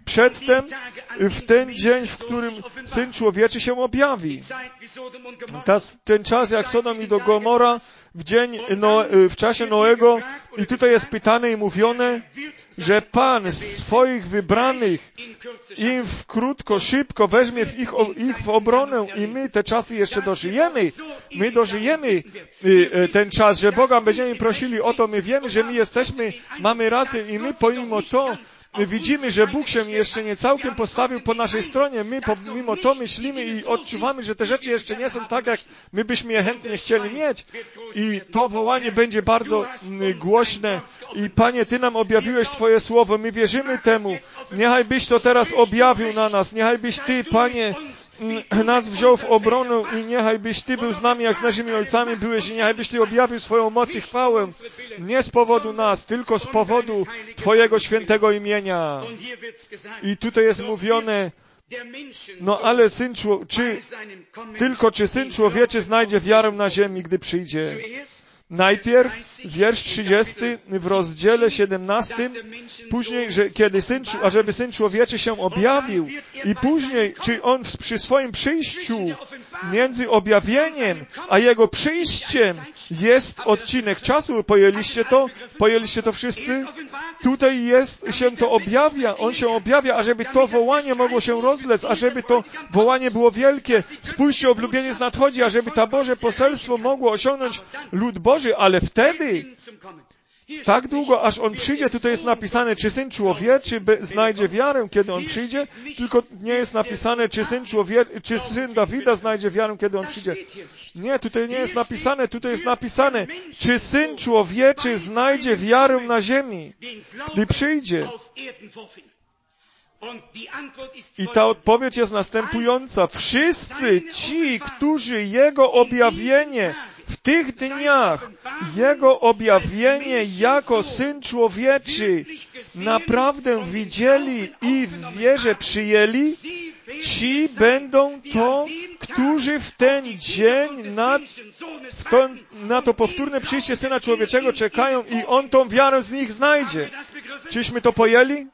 przedtem w ten dzień, w którym Syn Człowieczy się objawi. Ta, ten czas jak Sodom i do Gomora w dzień, no, w czasie Noego i tutaj jest pytane i mówione, że Pan swoich wybranych im w krótko, szybko weźmie w ich, ich w obronę i my te czasy jeszcze dożyjemy. My dożyjemy ten czas, że Boga będziemy prosili o to. My wiemy, że my jesteśmy, mamy rację i my pomimo to widzimy, że Bóg się jeszcze nie całkiem postawił po naszej stronie. My pomimo to myślimy i odczuwamy, że te rzeczy jeszcze nie są tak, jak my byśmy je chętnie chcieli mieć. I to wołanie będzie bardzo głośne. I Panie, Ty nam objawiłeś Twoje słowo. My wierzymy temu. Niechaj byś to teraz objawił na nas. Niechaj byś Ty, Panie, nas wziął w obronę i niechaj byś Ty był z nami, jak z naszymi ojcami byłeś i niechaj byś Ty objawił swoją moc i chwałę. Nie z powodu nas, tylko z powodu Twojego świętego imienia. I tutaj jest mówione, no ale Syn Człowieczy, czy, tylko czy Syn Człowieczy znajdzie wiarę na ziemi, gdy przyjdzie? Najpierw wiersz trzydziesty w rozdziale siedemnastym, później, że kiedy syn, ażeby Syn Człowieczy się objawił i później, czy On przy swoim przyjściu między objawieniem a Jego przyjściem jest odcinek czasu. Pojęliście to? Pojęliście to wszyscy? Tutaj jest, się to objawia. On się objawia, ażeby to wołanie mogło się rozlec, ażeby to wołanie było wielkie. Spójrzcie, oblubieniec nadchodzi, ażeby to Boże poselstwo mogło osiągnąć lud Boży, ale wtedy, tak długo, aż On przyjdzie, tutaj jest napisane, czy Syn Człowieczy znajdzie wiarę, kiedy On przyjdzie, tylko nie jest napisane, czy Syn Człowieczy, czy Syn Dawida znajdzie wiarę, kiedy On przyjdzie. Nie, tutaj nie jest napisane, tutaj jest napisane, czy Syn Człowieczy znajdzie wiarę na ziemi, gdy przyjdzie. I ta odpowiedź jest następująca. Wszyscy ci, którzy Jego objawienie w tych dniach, Jego objawienie jako Syn Człowieczy naprawdę widzieli i w wierze przyjęli, ci będą to, którzy w ten dzień na to, na to powtórne przyjście Syna Człowieczego czekają i On tą wiarę z nich znajdzie. Czyśmy to pojęli?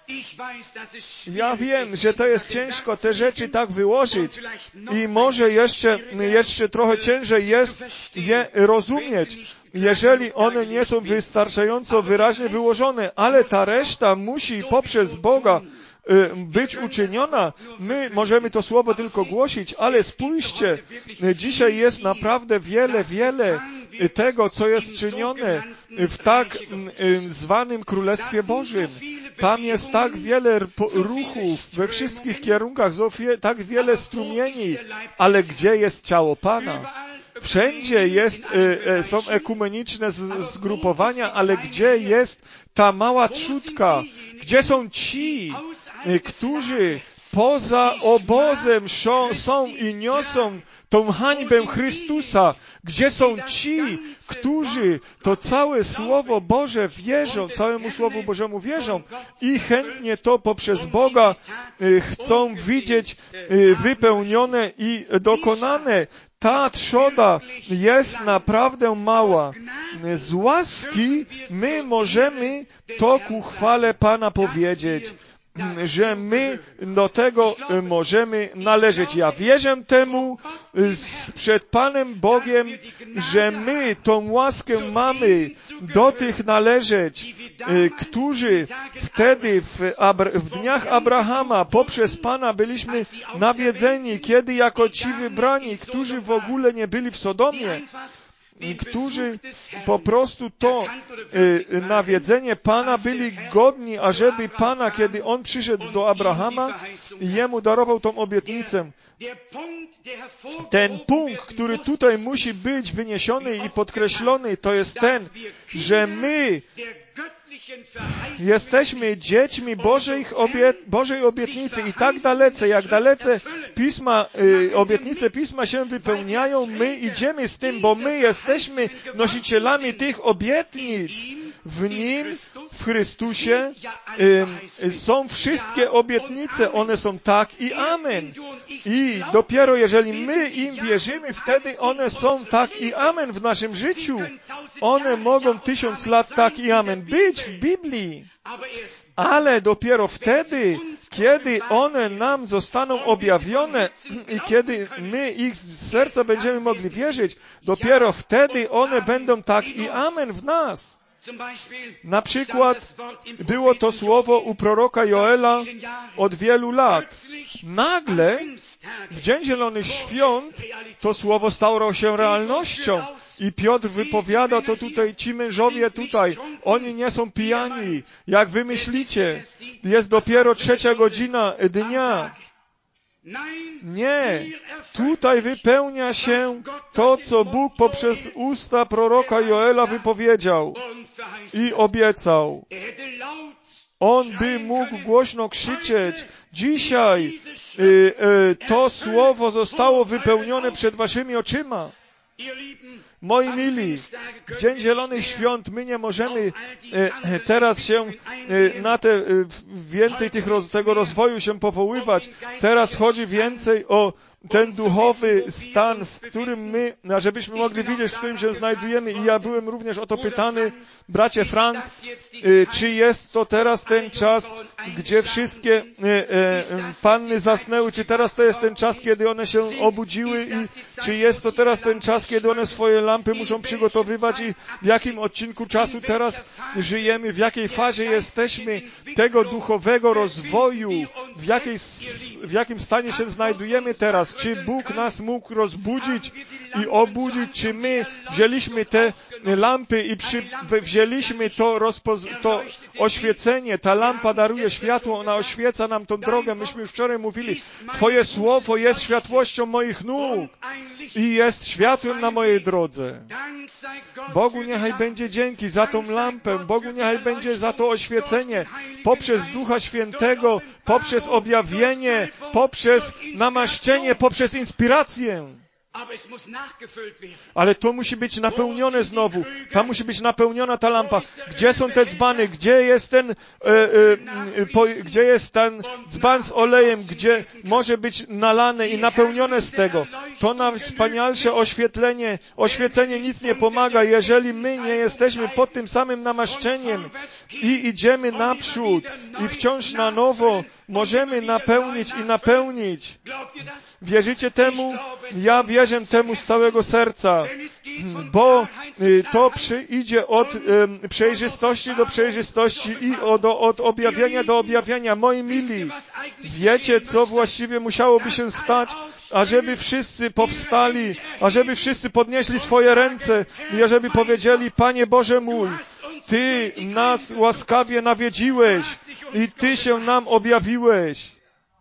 Ja wiem, że to jest ciężko te rzeczy tak wyłożyć i może jeszcze, jeszcze trochę ciężej jest je rozumieć, jeżeli one nie są wystarczająco wyraźnie wyłożone, ale ta reszta musi poprzez Boga być uczyniona. My możemy to słowo tylko głosić, ale spójrzcie, dzisiaj jest naprawdę wiele, wiele tego, co jest czynione w tak zwanym Królestwie Bożym. Tam jest tak wiele ruchów we wszystkich kierunkach, tak wiele strumieni, ale gdzie jest ciało Pana? Wszędzie jest, są ekumeniczne zgrupowania, ale gdzie jest ta mała trzutka? Gdzie są ci, którzy poza obozem są i niosą tą hańbę Chrystusa? Gdzie są ci, którzy to całe Słowo Boże wierzą, całemu Słowu Bożemu wierzą i chętnie to poprzez Boga chcą widzieć wypełnione i dokonane? Ta trzoda jest naprawdę mała. Z łaski my możemy to ku chwale Pana powiedzieć, że my do tego możemy należeć. Ja wierzę temu przed Panem Bogiem, że my tą łaskę mamy do tych należeć, którzy wtedy w, Abra- w dniach Abrahama poprzez Pana byliśmy nawiedzeni, kiedy jako ci wybrani, którzy w ogóle nie byli w Sodomie, którzy po prostu to y, nawiedzenie Pana byli godni, ażeby Pana, kiedy On przyszedł do Abrahama i Jemu darował tą obietnicę. Ten punkt, który tutaj musi być wyniesiony i podkreślony, to jest ten, że my jesteśmy dziećmi Bożej, obie, Bożej obietnicy i tak dalece, jak dalece Pisma, y, obietnice Pisma się wypełniają, my idziemy z tym, bo my jesteśmy nosicielami tych obietnic. W Nim, w Chrystusie y, są wszystkie obietnice, one są tak i amen. I dopiero jeżeli my im wierzymy, wtedy one są tak i amen w naszym życiu. One mogą tysiąc lat tak i amen być w Biblii. Ale dopiero wtedy, Kiedy one nam zostaną objawione i kiedy my ich z serca będziemy mogli wierzyć, dopiero wtedy one będą tak i amen w nas. Na przykład było to słowo u proroka Joela od wielu lat. Nagle w Dzień Zielonych Świąt to słowo stało się realnością. I Piotr wypowiada to tutaj, ci mężowie tutaj, oni nie są pijani. Jak wy myślicie, jest dopiero trzecia godzina dnia. Nie, tutaj wypełnia się to, co Bóg poprzez usta proroka Joela wypowiedział i obiecał. On by mógł głośno krzyczeć, dzisiaj y, y, to słowo zostało wypełnione przed waszymi oczyma. Moi mili, w Dzień Zielonych Świąt my nie możemy e, teraz się e, na te, e, więcej tych roz, tego rozwoju się powoływać. Teraz chodzi więcej o ten duchowy stan, w którym my, żebyśmy mogli widzieć, w którym się znajdujemy. I ja byłem również o to pytany, bracie Frank, e, czy jest to teraz ten czas, gdzie wszystkie e, e, panny zasnęły, czy teraz to jest ten czas, kiedy one się obudziły i czy jest to teraz ten czas, kiedy one swoje lampy muszą przygotowywać i w jakim odcinku czasu teraz żyjemy, w jakiej fazie jesteśmy tego duchowego rozwoju, w, jakiej, w jakim stanie się znajdujemy teraz. Czy Bóg nas mógł rozbudzić i obudzić, czy my wzięliśmy te lampy i przy, wzięliśmy to, rozpoz, to oświecenie. Ta lampa daruje światło, ona oświeca nam tą drogę. Myśmy już wczoraj mówili, Twoje słowo jest światłością moich nóg i jest światłem na mojej drodze. Bogu niechaj będzie dzięki za tą lampę, Bogu niechaj będzie za to oświecenie poprzez Ducha Świętego, poprzez objawienie, poprzez namaszczenie, poprzez inspirację. Ale to musi być napełnione znowu. Tam musi być napełniona ta lampa. Gdzie są te dzbany? Gdzie jest ten, e, e, po, gdzie jest ten dzban z olejem? Gdzie może być nalane i napełnione z tego? To nam wspanialsze oświetlenie, oświecenie nic nie pomaga, jeżeli my nie jesteśmy pod tym samym namaszczeniem i idziemy naprzód i wciąż na nowo możemy napełnić i napełnić. Wierzycie temu? Ja wierzę temu z całego serca, bo to przyjdzie od przejrzystości do przejrzystości i od, od objawienia do objawienia. Moi mili, wiecie, co właściwie musiałoby się stać, ażeby wszyscy powstali, ażeby wszyscy podnieśli swoje ręce i ażeby powiedzieli, Panie Boże mój, Ty nas łaskawie nawiedziłeś i Ty się nam objawiłeś.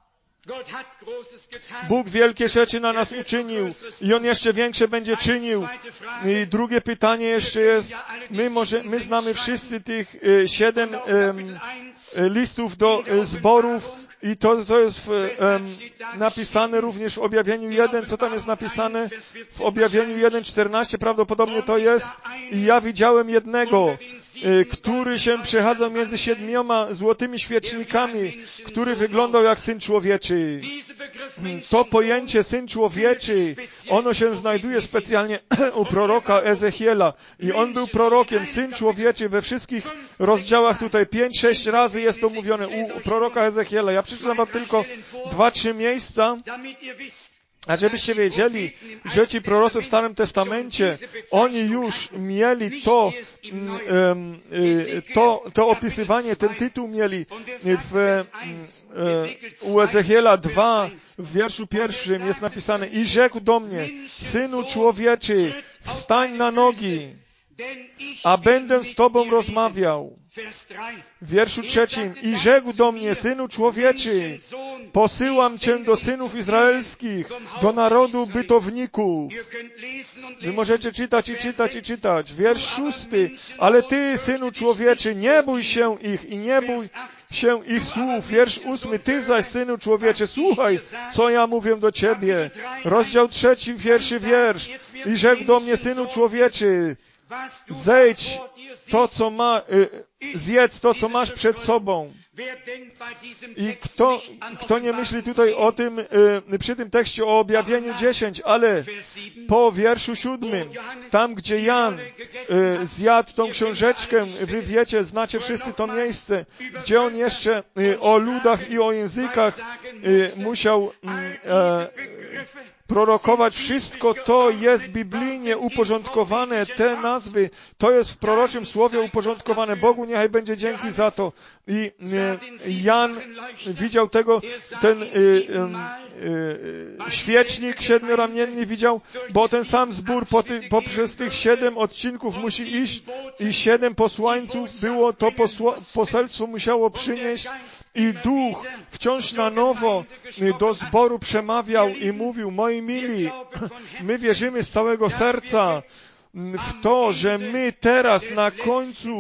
Bóg wielkie rzeczy na nas uczynił i On jeszcze większe będzie czynił. I drugie pytanie jeszcze jest, my, może, my znamy wszyscy tych e, siedem e, listów do e, zborów i to, co jest w, e, napisane również w Objawieniu jeden, co tam jest napisane w Objawieniu jeden czternaście, prawdopodobnie to jest. I ja widziałem jednego, który się przechadzał między siedmioma złotymi świecznikami, który wyglądał jak Syn Człowieczy. To pojęcie Syn Człowieczy, ono się znajduje specjalnie u proroka Ezechiela. I on był prorokiem, Syn Człowieczy we wszystkich rozdziałach tutaj. Pięć, sześć razy jest to mówione u proroka Ezechiela. Ja przeczytam wam tylko dwa, trzy miejsca, a żebyście wiedzieli, że ci prorocy w Starym Testamencie, oni już mieli to, um, to, to opisywanie, ten tytuł mieli w, u Ezechiela dwa, w wierszu pierwszym jest napisane: i rzekł do mnie, Synu Człowieczy, wstań na nogi, a będę z Tobą rozmawiał. W wierszu trzecim: i rzekł do mnie, Synu Człowieczy, posyłam Cię do synów izraelskich, do narodu bytowników. Wy możecie czytać i czytać i czytać. Wiersz szósty: ale Ty, Synu Człowieczy, nie bój się ich i nie bój się ich słów. Wiersz ósmy: Ty zaś, Synu Człowieczy, słuchaj, co ja mówię do Ciebie. Rozdział trzeci, pierwszy wiersz: i rzekł do mnie, Synu Człowieczy, zejdź to, co ma, y, zjedz to, co masz przed sobą. I kto, kto nie myśli tutaj o tym, y, przy tym tekście o objawieniu dziesięć, ale po wierszu siódmym, tam gdzie Jan y, zjadł tą książeczkę, wy wiecie, znacie wszyscy to miejsce, gdzie on jeszcze y, o ludach i o językach y, musiał y, prorokować, wszystko to jest biblijnie uporządkowane, te nazwy, to jest w proroczym słowie uporządkowane. Bogu niechaj będzie dzięki za to. I e, Jan widział tego, ten e, e, świecznik siedmioramienny widział, bo ten sam zbór po ty, poprzez tych siedem odcinków musi iść i siedem posłańców było, to posła, poselstwo musiało przynieść i Duch wciąż na nowo do zboru przemawiał i mówił: moi mili, my wierzymy z całego serca w to, że my teraz na końcu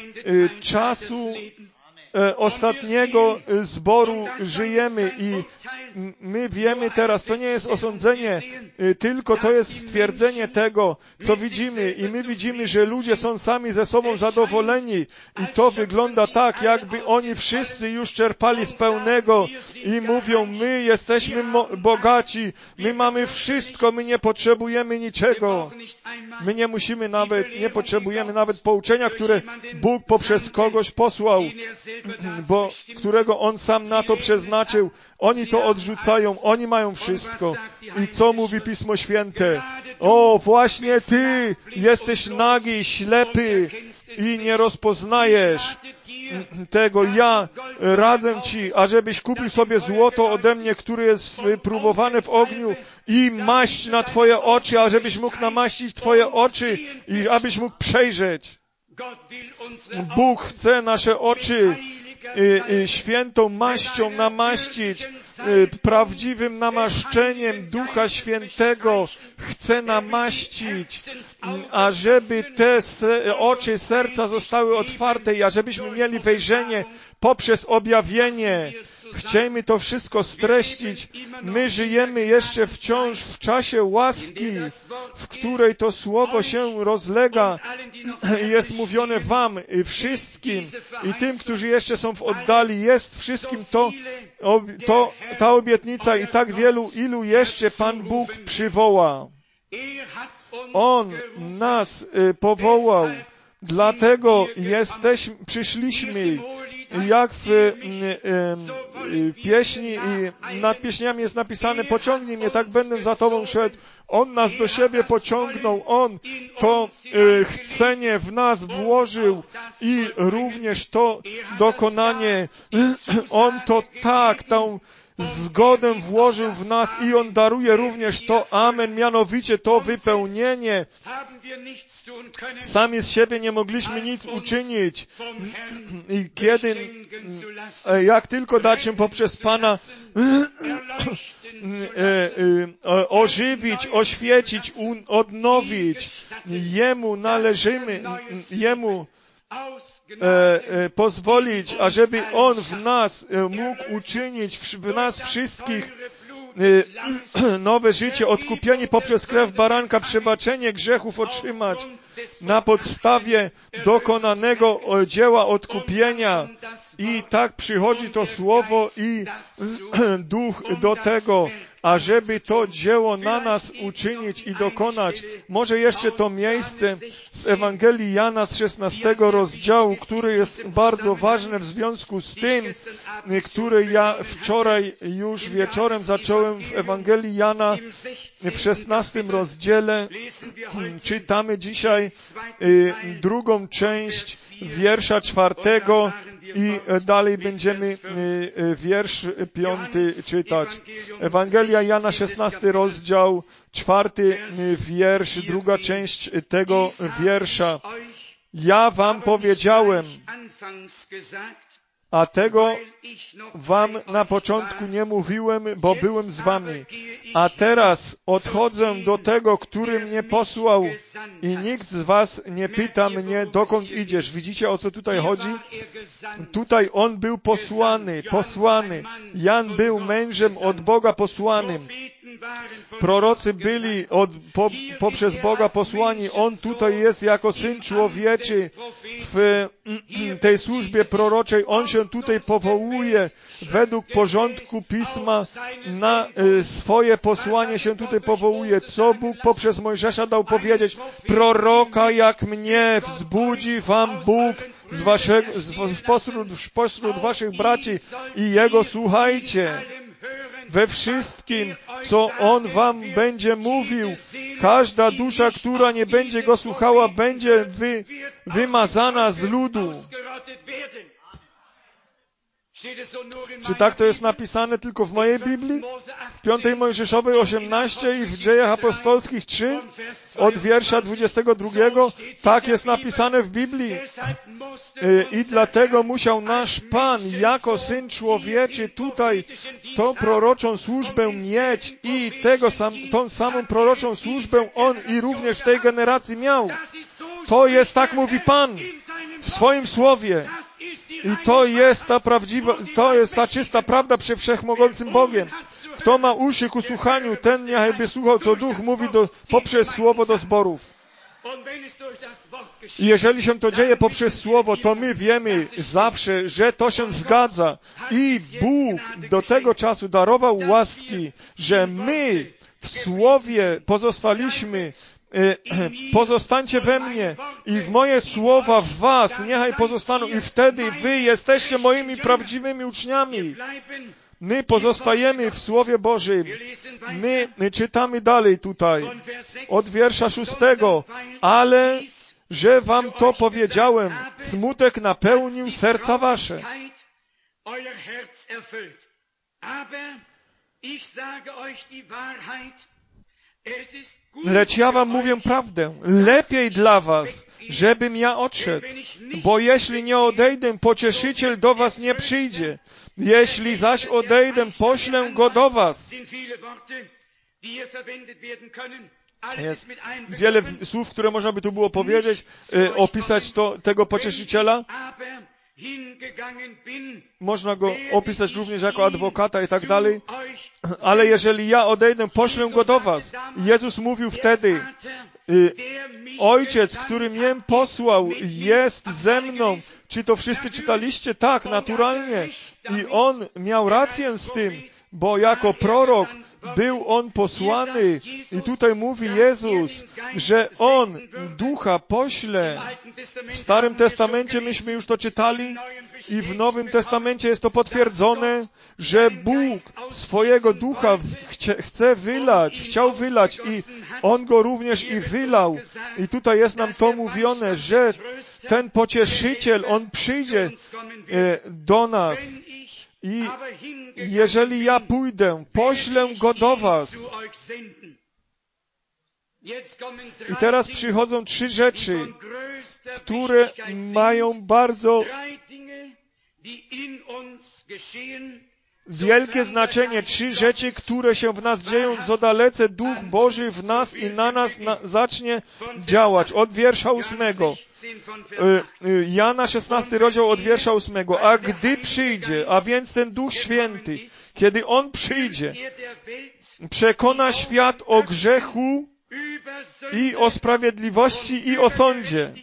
czasu ostatniego zboru żyjemy i my wiemy teraz, to nie jest osądzenie, tylko to jest stwierdzenie tego, co widzimy i my widzimy, że ludzie są sami ze sobą zadowoleni i to wygląda tak, jakby oni wszyscy już czerpali z pełnego i mówią: my jesteśmy bogaci, my mamy wszystko, my nie potrzebujemy niczego. My nie musimy nawet, nie potrzebujemy nawet pouczenia, które Bóg poprzez kogoś posłał, bo którego On sam na to przeznaczył. Oni to odrzucają, oni mają wszystko. I co mówi Pismo Święte? O, właśnie Ty jesteś nagi, ślepy i nie rozpoznajesz tego. Ja radzę Ci, ażebyś kupił sobie złoto ode mnie, które jest próbowane w ogniu, i maść na Twoje oczy, ażebyś mógł namaścić Twoje oczy i abyś mógł przejrzeć. Bóg chce nasze oczy y, y, świętą maścią namaścić, y, prawdziwym namaszczeniem Ducha Świętego. Chce namaścić, ażeby te se, oczy serca zostały otwarte i ażebyśmy mieli wejrzenie poprzez objawienie. Chciejmy to wszystko streścić. My żyjemy jeszcze wciąż w czasie łaski, w której to słowo się rozlega i jest mówione wam, wszystkim i tym, którzy jeszcze są w oddali. Jest wszystkim to, to, ta obietnica i tak wielu, ilu jeszcze Pan Bóg przywoła. On nas powołał, dlatego jesteśmy, przyszliśmy. Jak w y, y, pieśni i nad pieśniami jest napisane: pociągnij mnie, tak będę za Tobą szedł. On nas do siebie pociągnął, On to y, chcenie w nas włożył i również to dokonanie. On to tak, tą zgodę włożył w nas i On daruje również to amen, mianowicie to wypełnienie. Sami z siebie nie mogliśmy nic uczynić. I kiedy, jak tylko dać się poprzez Pana ożywić, oświecić, odnowić, Jemu należymy, Jemu E, e, pozwolić, ażeby On w nas e, mógł uczynić, w, w nas wszystkich e, nowe życie, odkupienie poprzez krew baranka, przebaczenie grzechów otrzymać na podstawie dokonanego dzieła odkupienia. I tak przychodzi to słowo i Duch do tego, ażeby to dzieło na nas uczynić i dokonać. Może jeszcze to miejsce z Ewangelii Jana z szesnastego rozdziału, które jest bardzo ważne w związku z tym, które ja wczoraj już wieczorem zacząłem w Ewangelii Jana w szesnastym rozdziale. Czytamy dzisiaj drugą część wiersza czwartego i dalej będziemy wiersz piąty czytać. Ewangelia Jana, szesnasty rozdział, czwarty wiersz, druga część tego wiersza. Ja wam powiedziałem, a tego wam na początku nie mówiłem, bo byłem z wami. A teraz odchodzę do tego, który mnie posłał i nikt z was nie pyta mnie, dokąd idziesz. Widzicie, o co tutaj chodzi? Tutaj on był posłany, posłany. Jan był mężem od Boga posłanym. Prorocy byli od, po, poprzez Boga posłani. On tutaj jest jako Syn Człowieczy. w tej służbie proroczej on się tutaj powołuje według porządku Pisma na swoje posłanie się tutaj powołuje. Co Bóg poprzez Mojżesza dał powiedzieć? Proroka jak mnie wzbudzi wam Bóg z waszego, z pośród, pośród waszych braci i Jego słuchajcie. We wszystkim, co On wam będzie mówił, każda dusza, która nie będzie Go słuchała, będzie wy, wymazana z ludu. Czy tak to jest napisane tylko w mojej Biblii? W piątej Mojżeszowej osiemnaście i w Dziejach Apostolskich trzy od wiersza dwudziestego drugiego tak jest napisane w Biblii. I dlatego musiał nasz Pan jako Syn Człowieczy tutaj tą proroczą służbę mieć i tego sam, tą samą proroczą służbę On i również w tej generacji miał. To jest, tak mówi Pan w swoim Słowie. I to jest ta prawdziwa, to jest ta czysta prawda przed Wszechmogącym Bogiem. Kto ma uszy ku słuchaniu, ten niechby słuchał, co Duch mówi do, poprzez Słowo do zborów. I jeżeli się to dzieje poprzez Słowo, to my wiemy zawsze, że to się zgadza. I Bóg do tego czasu darował łaski, że my w Słowie pozostaliśmy. Pozostańcie we mnie i w moje słowa w was niechaj pozostaną i wtedy wy jesteście moimi prawdziwymi uczniami. My pozostajemy w Słowie Bożym. My czytamy dalej tutaj od wiersza szóstego. Ale, że wam to powiedziałem, smutek napełnił serca wasze. Lecz ja wam mówię prawdę. Lepiej dla was, żebym ja odszedł. Bo jeśli nie odejdę, pocieszyciel do was nie przyjdzie. Jeśli zaś odejdę, poślę go do was. Jest wiele słów, które można by tu było powiedzieć, e, opisać to, tego pocieszyciela. Można go opisać również jako adwokata i tak dalej. Ale jeżeli ja odejdę, poślę go do was. Jezus mówił wtedy, Ojciec, który mnie posłał, jest ze mną. Czy to wszyscy czytaliście? Tak, naturalnie. I On miał rację z tym, bo jako prorok był On posłany. I tutaj mówi Jezus, że On Ducha pośle. W Starym Testamencie myśmy już to czytali i w Nowym Testamencie jest to potwierdzone, że Bóg swojego Ducha chce, chce wylać, chciał wylać i On go również i wylał. I tutaj jest nam to mówione, że ten Pocieszyciel, On przyjdzie do nas. I jeżeli ja pójdę, poślę go do was. I teraz przychodzą trzy rzeczy, które mają bardzo wielkie znaczenie. Trzy rzeczy, które się w nas dzieją, co dalece Duch Boży w nas i na nas na, zacznie działać. Od wiersza ósmego. Jana szesnasty rozdział od wiersza ósmego. A gdy przyjdzie, a więc ten Duch Święty, kiedy On przyjdzie, przekona świat o grzechu i o sprawiedliwości i o sądzie.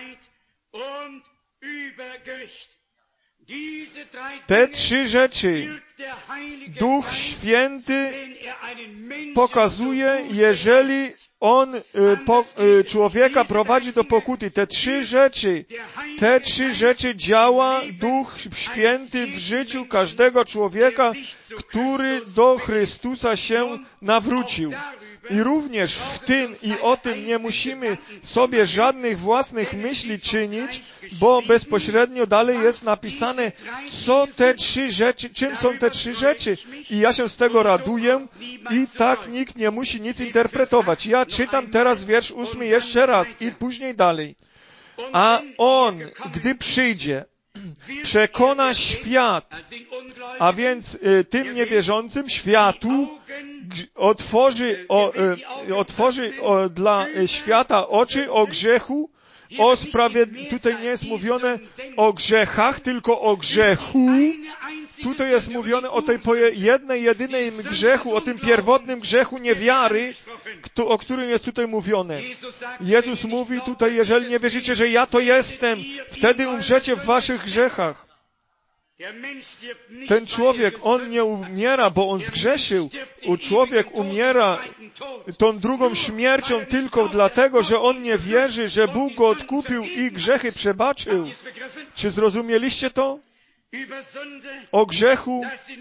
Te trzy rzeczy Duch Święty pokazuje, jeżeli On y, po, y, człowieka prowadzi do pokuty. Te trzy rzeczy, te trzy rzeczy działa Duch Święty w życiu każdego człowieka, który do Chrystusa się nawrócił. I również w tym i o tym nie musimy sobie żadnych własnych myśli czynić, bo bezpośrednio dalej jest napisane, co te trzy rzeczy, czym są te trzy rzeczy. I ja się z tego raduję i tak nikt nie musi nic interpretować. Ja czytam teraz wiersz ósmy jeszcze raz i później dalej. A On, gdy przyjdzie, przekona świat, a więc y, tym niewierzącym światu otworzy, o, y, otworzy o, dla y, świata oczy o grzechu, o sprawiedliwości. Tutaj nie jest mówione o grzechach, tylko o grzechu. Tutaj jest mówione o tej poje- jednej, jedynej grzechu, o tym pierwotnym grzechu niewiary, kto, o którym jest tutaj mówione. Jezus mówi tutaj, jeżeli nie wierzycie, że ja to jestem, wtedy umrzecie w waszych grzechach. Ten człowiek, on nie umiera, bo on zgrzeszył. Człowiek umiera tą drugą śmiercią tylko dlatego, że on nie wierzy, że Bóg go odkupił i grzechy przebaczył. Czy zrozumieliście to? O grzechu,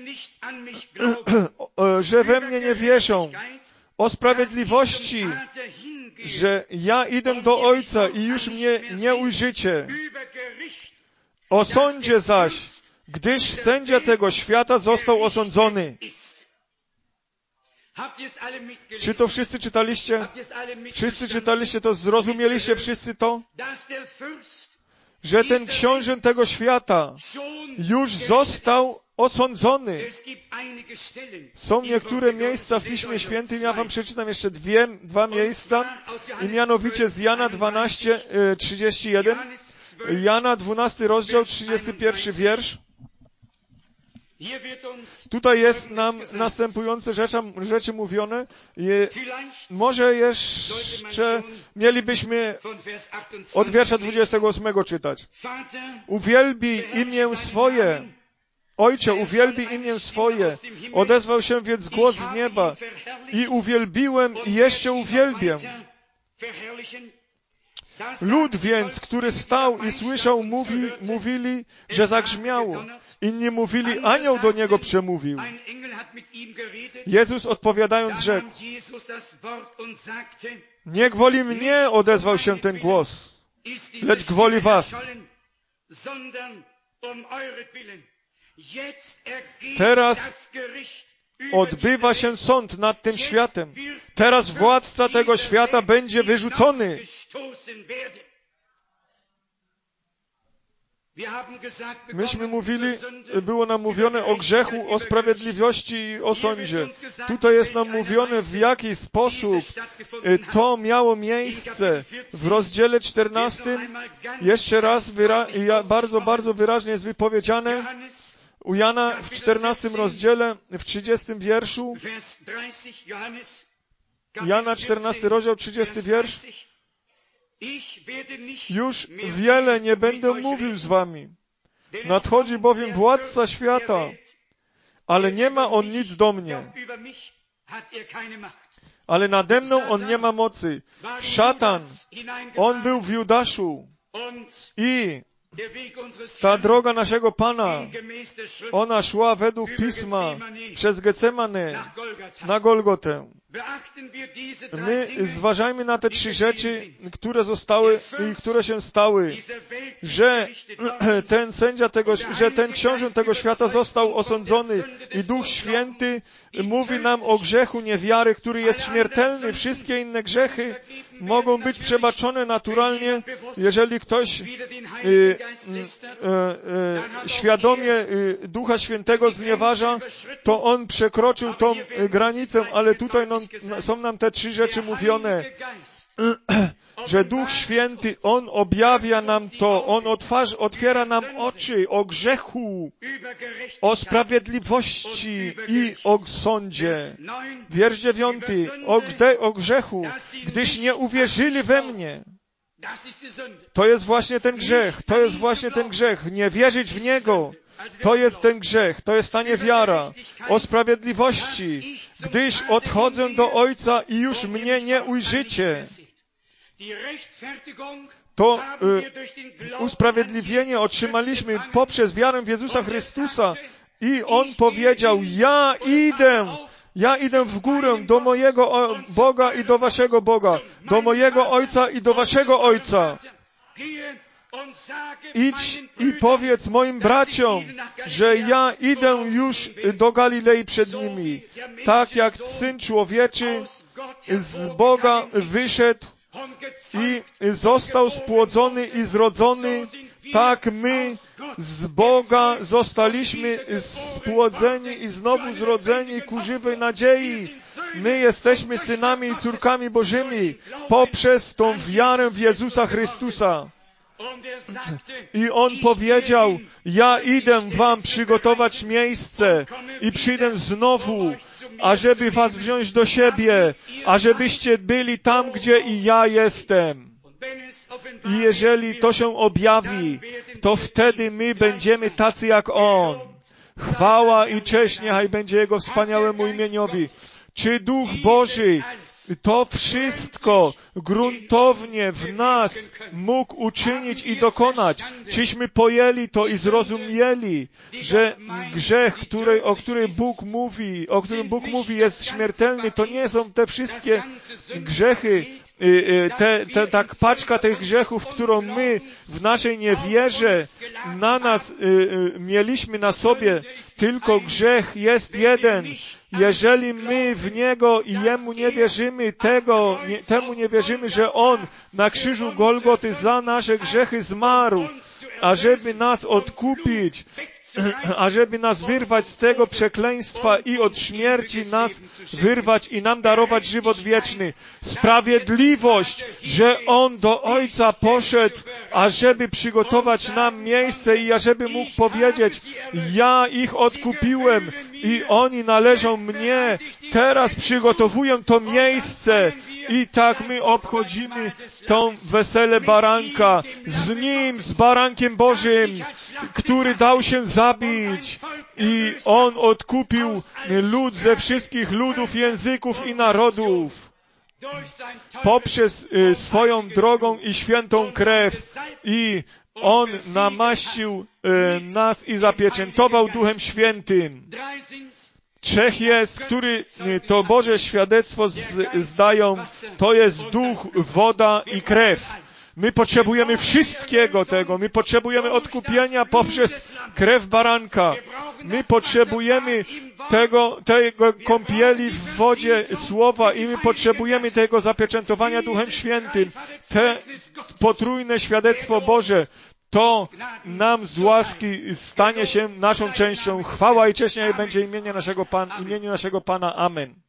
że we mnie nie wierzą. O sprawiedliwości, że ja idę do Ojca i już mnie nie ujrzycie. O sądzie zaś, gdyż sędzia tego świata został osądzony. Czy to wszyscy czytaliście? Wszyscy czytaliście to? Zrozumieliście wszyscy to? Że ten książę tego świata już został osądzony. Są niektóre miejsca w Piśmie Świętym, ja wam przeczytam jeszcze dwie, dwa miejsca, i mianowicie z Jana dwanaście, trzydzieści jeden. Jana dwunasty rozdział, trzydziesty pierwszy wiersz. Tutaj jest nam następujące rzeczy, rzeczy mówione. Je, może jeszcze mielibyśmy od wiersza dwudziestego ósmego czytać. Uwielbij imię swoje. Ojcze, uwielbij imię swoje. Odezwał się więc głos z nieba. I uwielbiłem i jeszcze uwielbię. Lud więc, który stał i słyszał, mówi, mówili, że zagrzmiało. Inni mówili, anioł do niego przemówił. Jezus odpowiadając rzekł, nie gwoli mnie, odezwał się ten głos, lecz gwoli was. Teraz odbywa się sąd nad tym światem. Teraz władca tego świata będzie wyrzucony. Myśmy mówili, było nam mówione o grzechu, o sprawiedliwości i o sądzie. Tutaj jest nam mówione, w jaki sposób to miało miejsce. W rozdziale czternastym jeszcze raz wyra- bardzo, bardzo wyraźnie jest wypowiedziane, u Jana w czternastym rozdziale, w trzydziestym wierszu, Jana czternasty rozdział, trzydziesty wiersz, już wiele nie będę mówił z wami. Nadchodzi bowiem władca świata, ale nie ma on nic do mnie. Ale nade mną on nie ma mocy. Szatan, on był w Judaszu i ta droga naszego Pana, ona szła według Pisma przez Getsemane na Golgotę. My zważajmy na te trzy rzeczy, które zostały i które się stały, że ten sędzia tego, że ten książę tego świata został osądzony i Duch Święty mówi nam o grzechu niewiary, który jest śmiertelny. Wszystkie inne grzechy mogą być przebaczone naturalnie, jeżeli ktoś y, y, y, y, świadomie y, Ducha Świętego znieważa, to on przekroczył tą y, granicę, ale tutaj no, są nam te trzy rzeczy mówione, że Duch Święty, On objawia nam to, On otwarza, otwiera nam oczy o grzechu, o sprawiedliwości i o sądzie. Wiersz dziewiąty, o, gde, o grzechu, gdyż nie uwierzyli we mnie. To jest właśnie ten grzech, to jest właśnie ten grzech, nie wierzyć w Niego. To jest ten grzech, to jest ta niewiara. O sprawiedliwości, gdyż odchodzę do Ojca i już mnie nie ujrzycie. To y, usprawiedliwienie otrzymaliśmy poprzez wiarę w Jezusa Chrystusa i On powiedział, ja idę, ja idę w górę do mojego Boga i do waszego Boga, do mojego Ojca i do waszego Ojca. Idź i powiedz moim braciom, że ja idę już do Galilei przed nimi. Tak jak Syn Człowieczy z Boga wyszedł i został spłodzony i zrodzony, tak my z Boga zostaliśmy spłodzeni i znowu zrodzeni ku żywej nadziei. My jesteśmy synami i córkami Bożymi poprzez tą wiarę w Jezusa Chrystusa. I On powiedział, ja idę wam przygotować miejsce i przyjdę znowu, ażeby was wziąć do siebie, ażebyście byli tam, gdzie i ja jestem. I jeżeli to się objawi, to wtedy my będziemy tacy jak On. Chwała i cześć niechaj będzie Jego wspaniałemu imieniowi. Czy Duch Boży to wszystko gruntownie w nas mógł uczynić i dokonać? Czyśmy pojęli to i zrozumieli, że grzech, który, o którym Bóg mówi, o którym Bóg mówi jest śmiertelny, to nie są te wszystkie grzechy, te, te, tak paczka tych grzechów, którą my w naszej niewierze na nas y, y, mieliśmy na sobie, tylko grzech jest jeden. Jeżeli my w Niego i Jemu nie wierzymy, tego, nie, temu nie wierzymy, że On na krzyżu Golgoty za nasze grzechy zmarł, ażeby nas odkupić, ażeby nas wyrwać z tego przekleństwa i od śmierci nas wyrwać i nam darować żywot wieczny. Sprawiedliwość, że On do Ojca poszedł, ażeby przygotować nam miejsce i ażeby mógł powiedzieć, ja ich odkupiłem i oni należą mnie. Teraz przygotowuję to miejsce i tak my obchodzimy tą weselę baranka z Nim, z barankiem Bożym, który dał się zabić i On odkupił lud ze wszystkich ludów, języków i narodów poprzez y, swoją drogą i świętą krew i On namaścił y, nas i zapieczętował Duchem Świętym. Trzech jest, który to Boże świadectwo z, zdają, to jest duch, woda i krew. My potrzebujemy wszystkiego tego. My potrzebujemy odkupienia poprzez krew baranka. My potrzebujemy tego, tego kąpieli w wodzie słowa i my potrzebujemy tego zapieczętowania Duchem Świętym. Te potrójne świadectwo Boże, to nam z łaski stanie się naszą częścią. Chwała i cześć niech będzie imieniu naszego Pana, imieniu naszego Pana. Amen.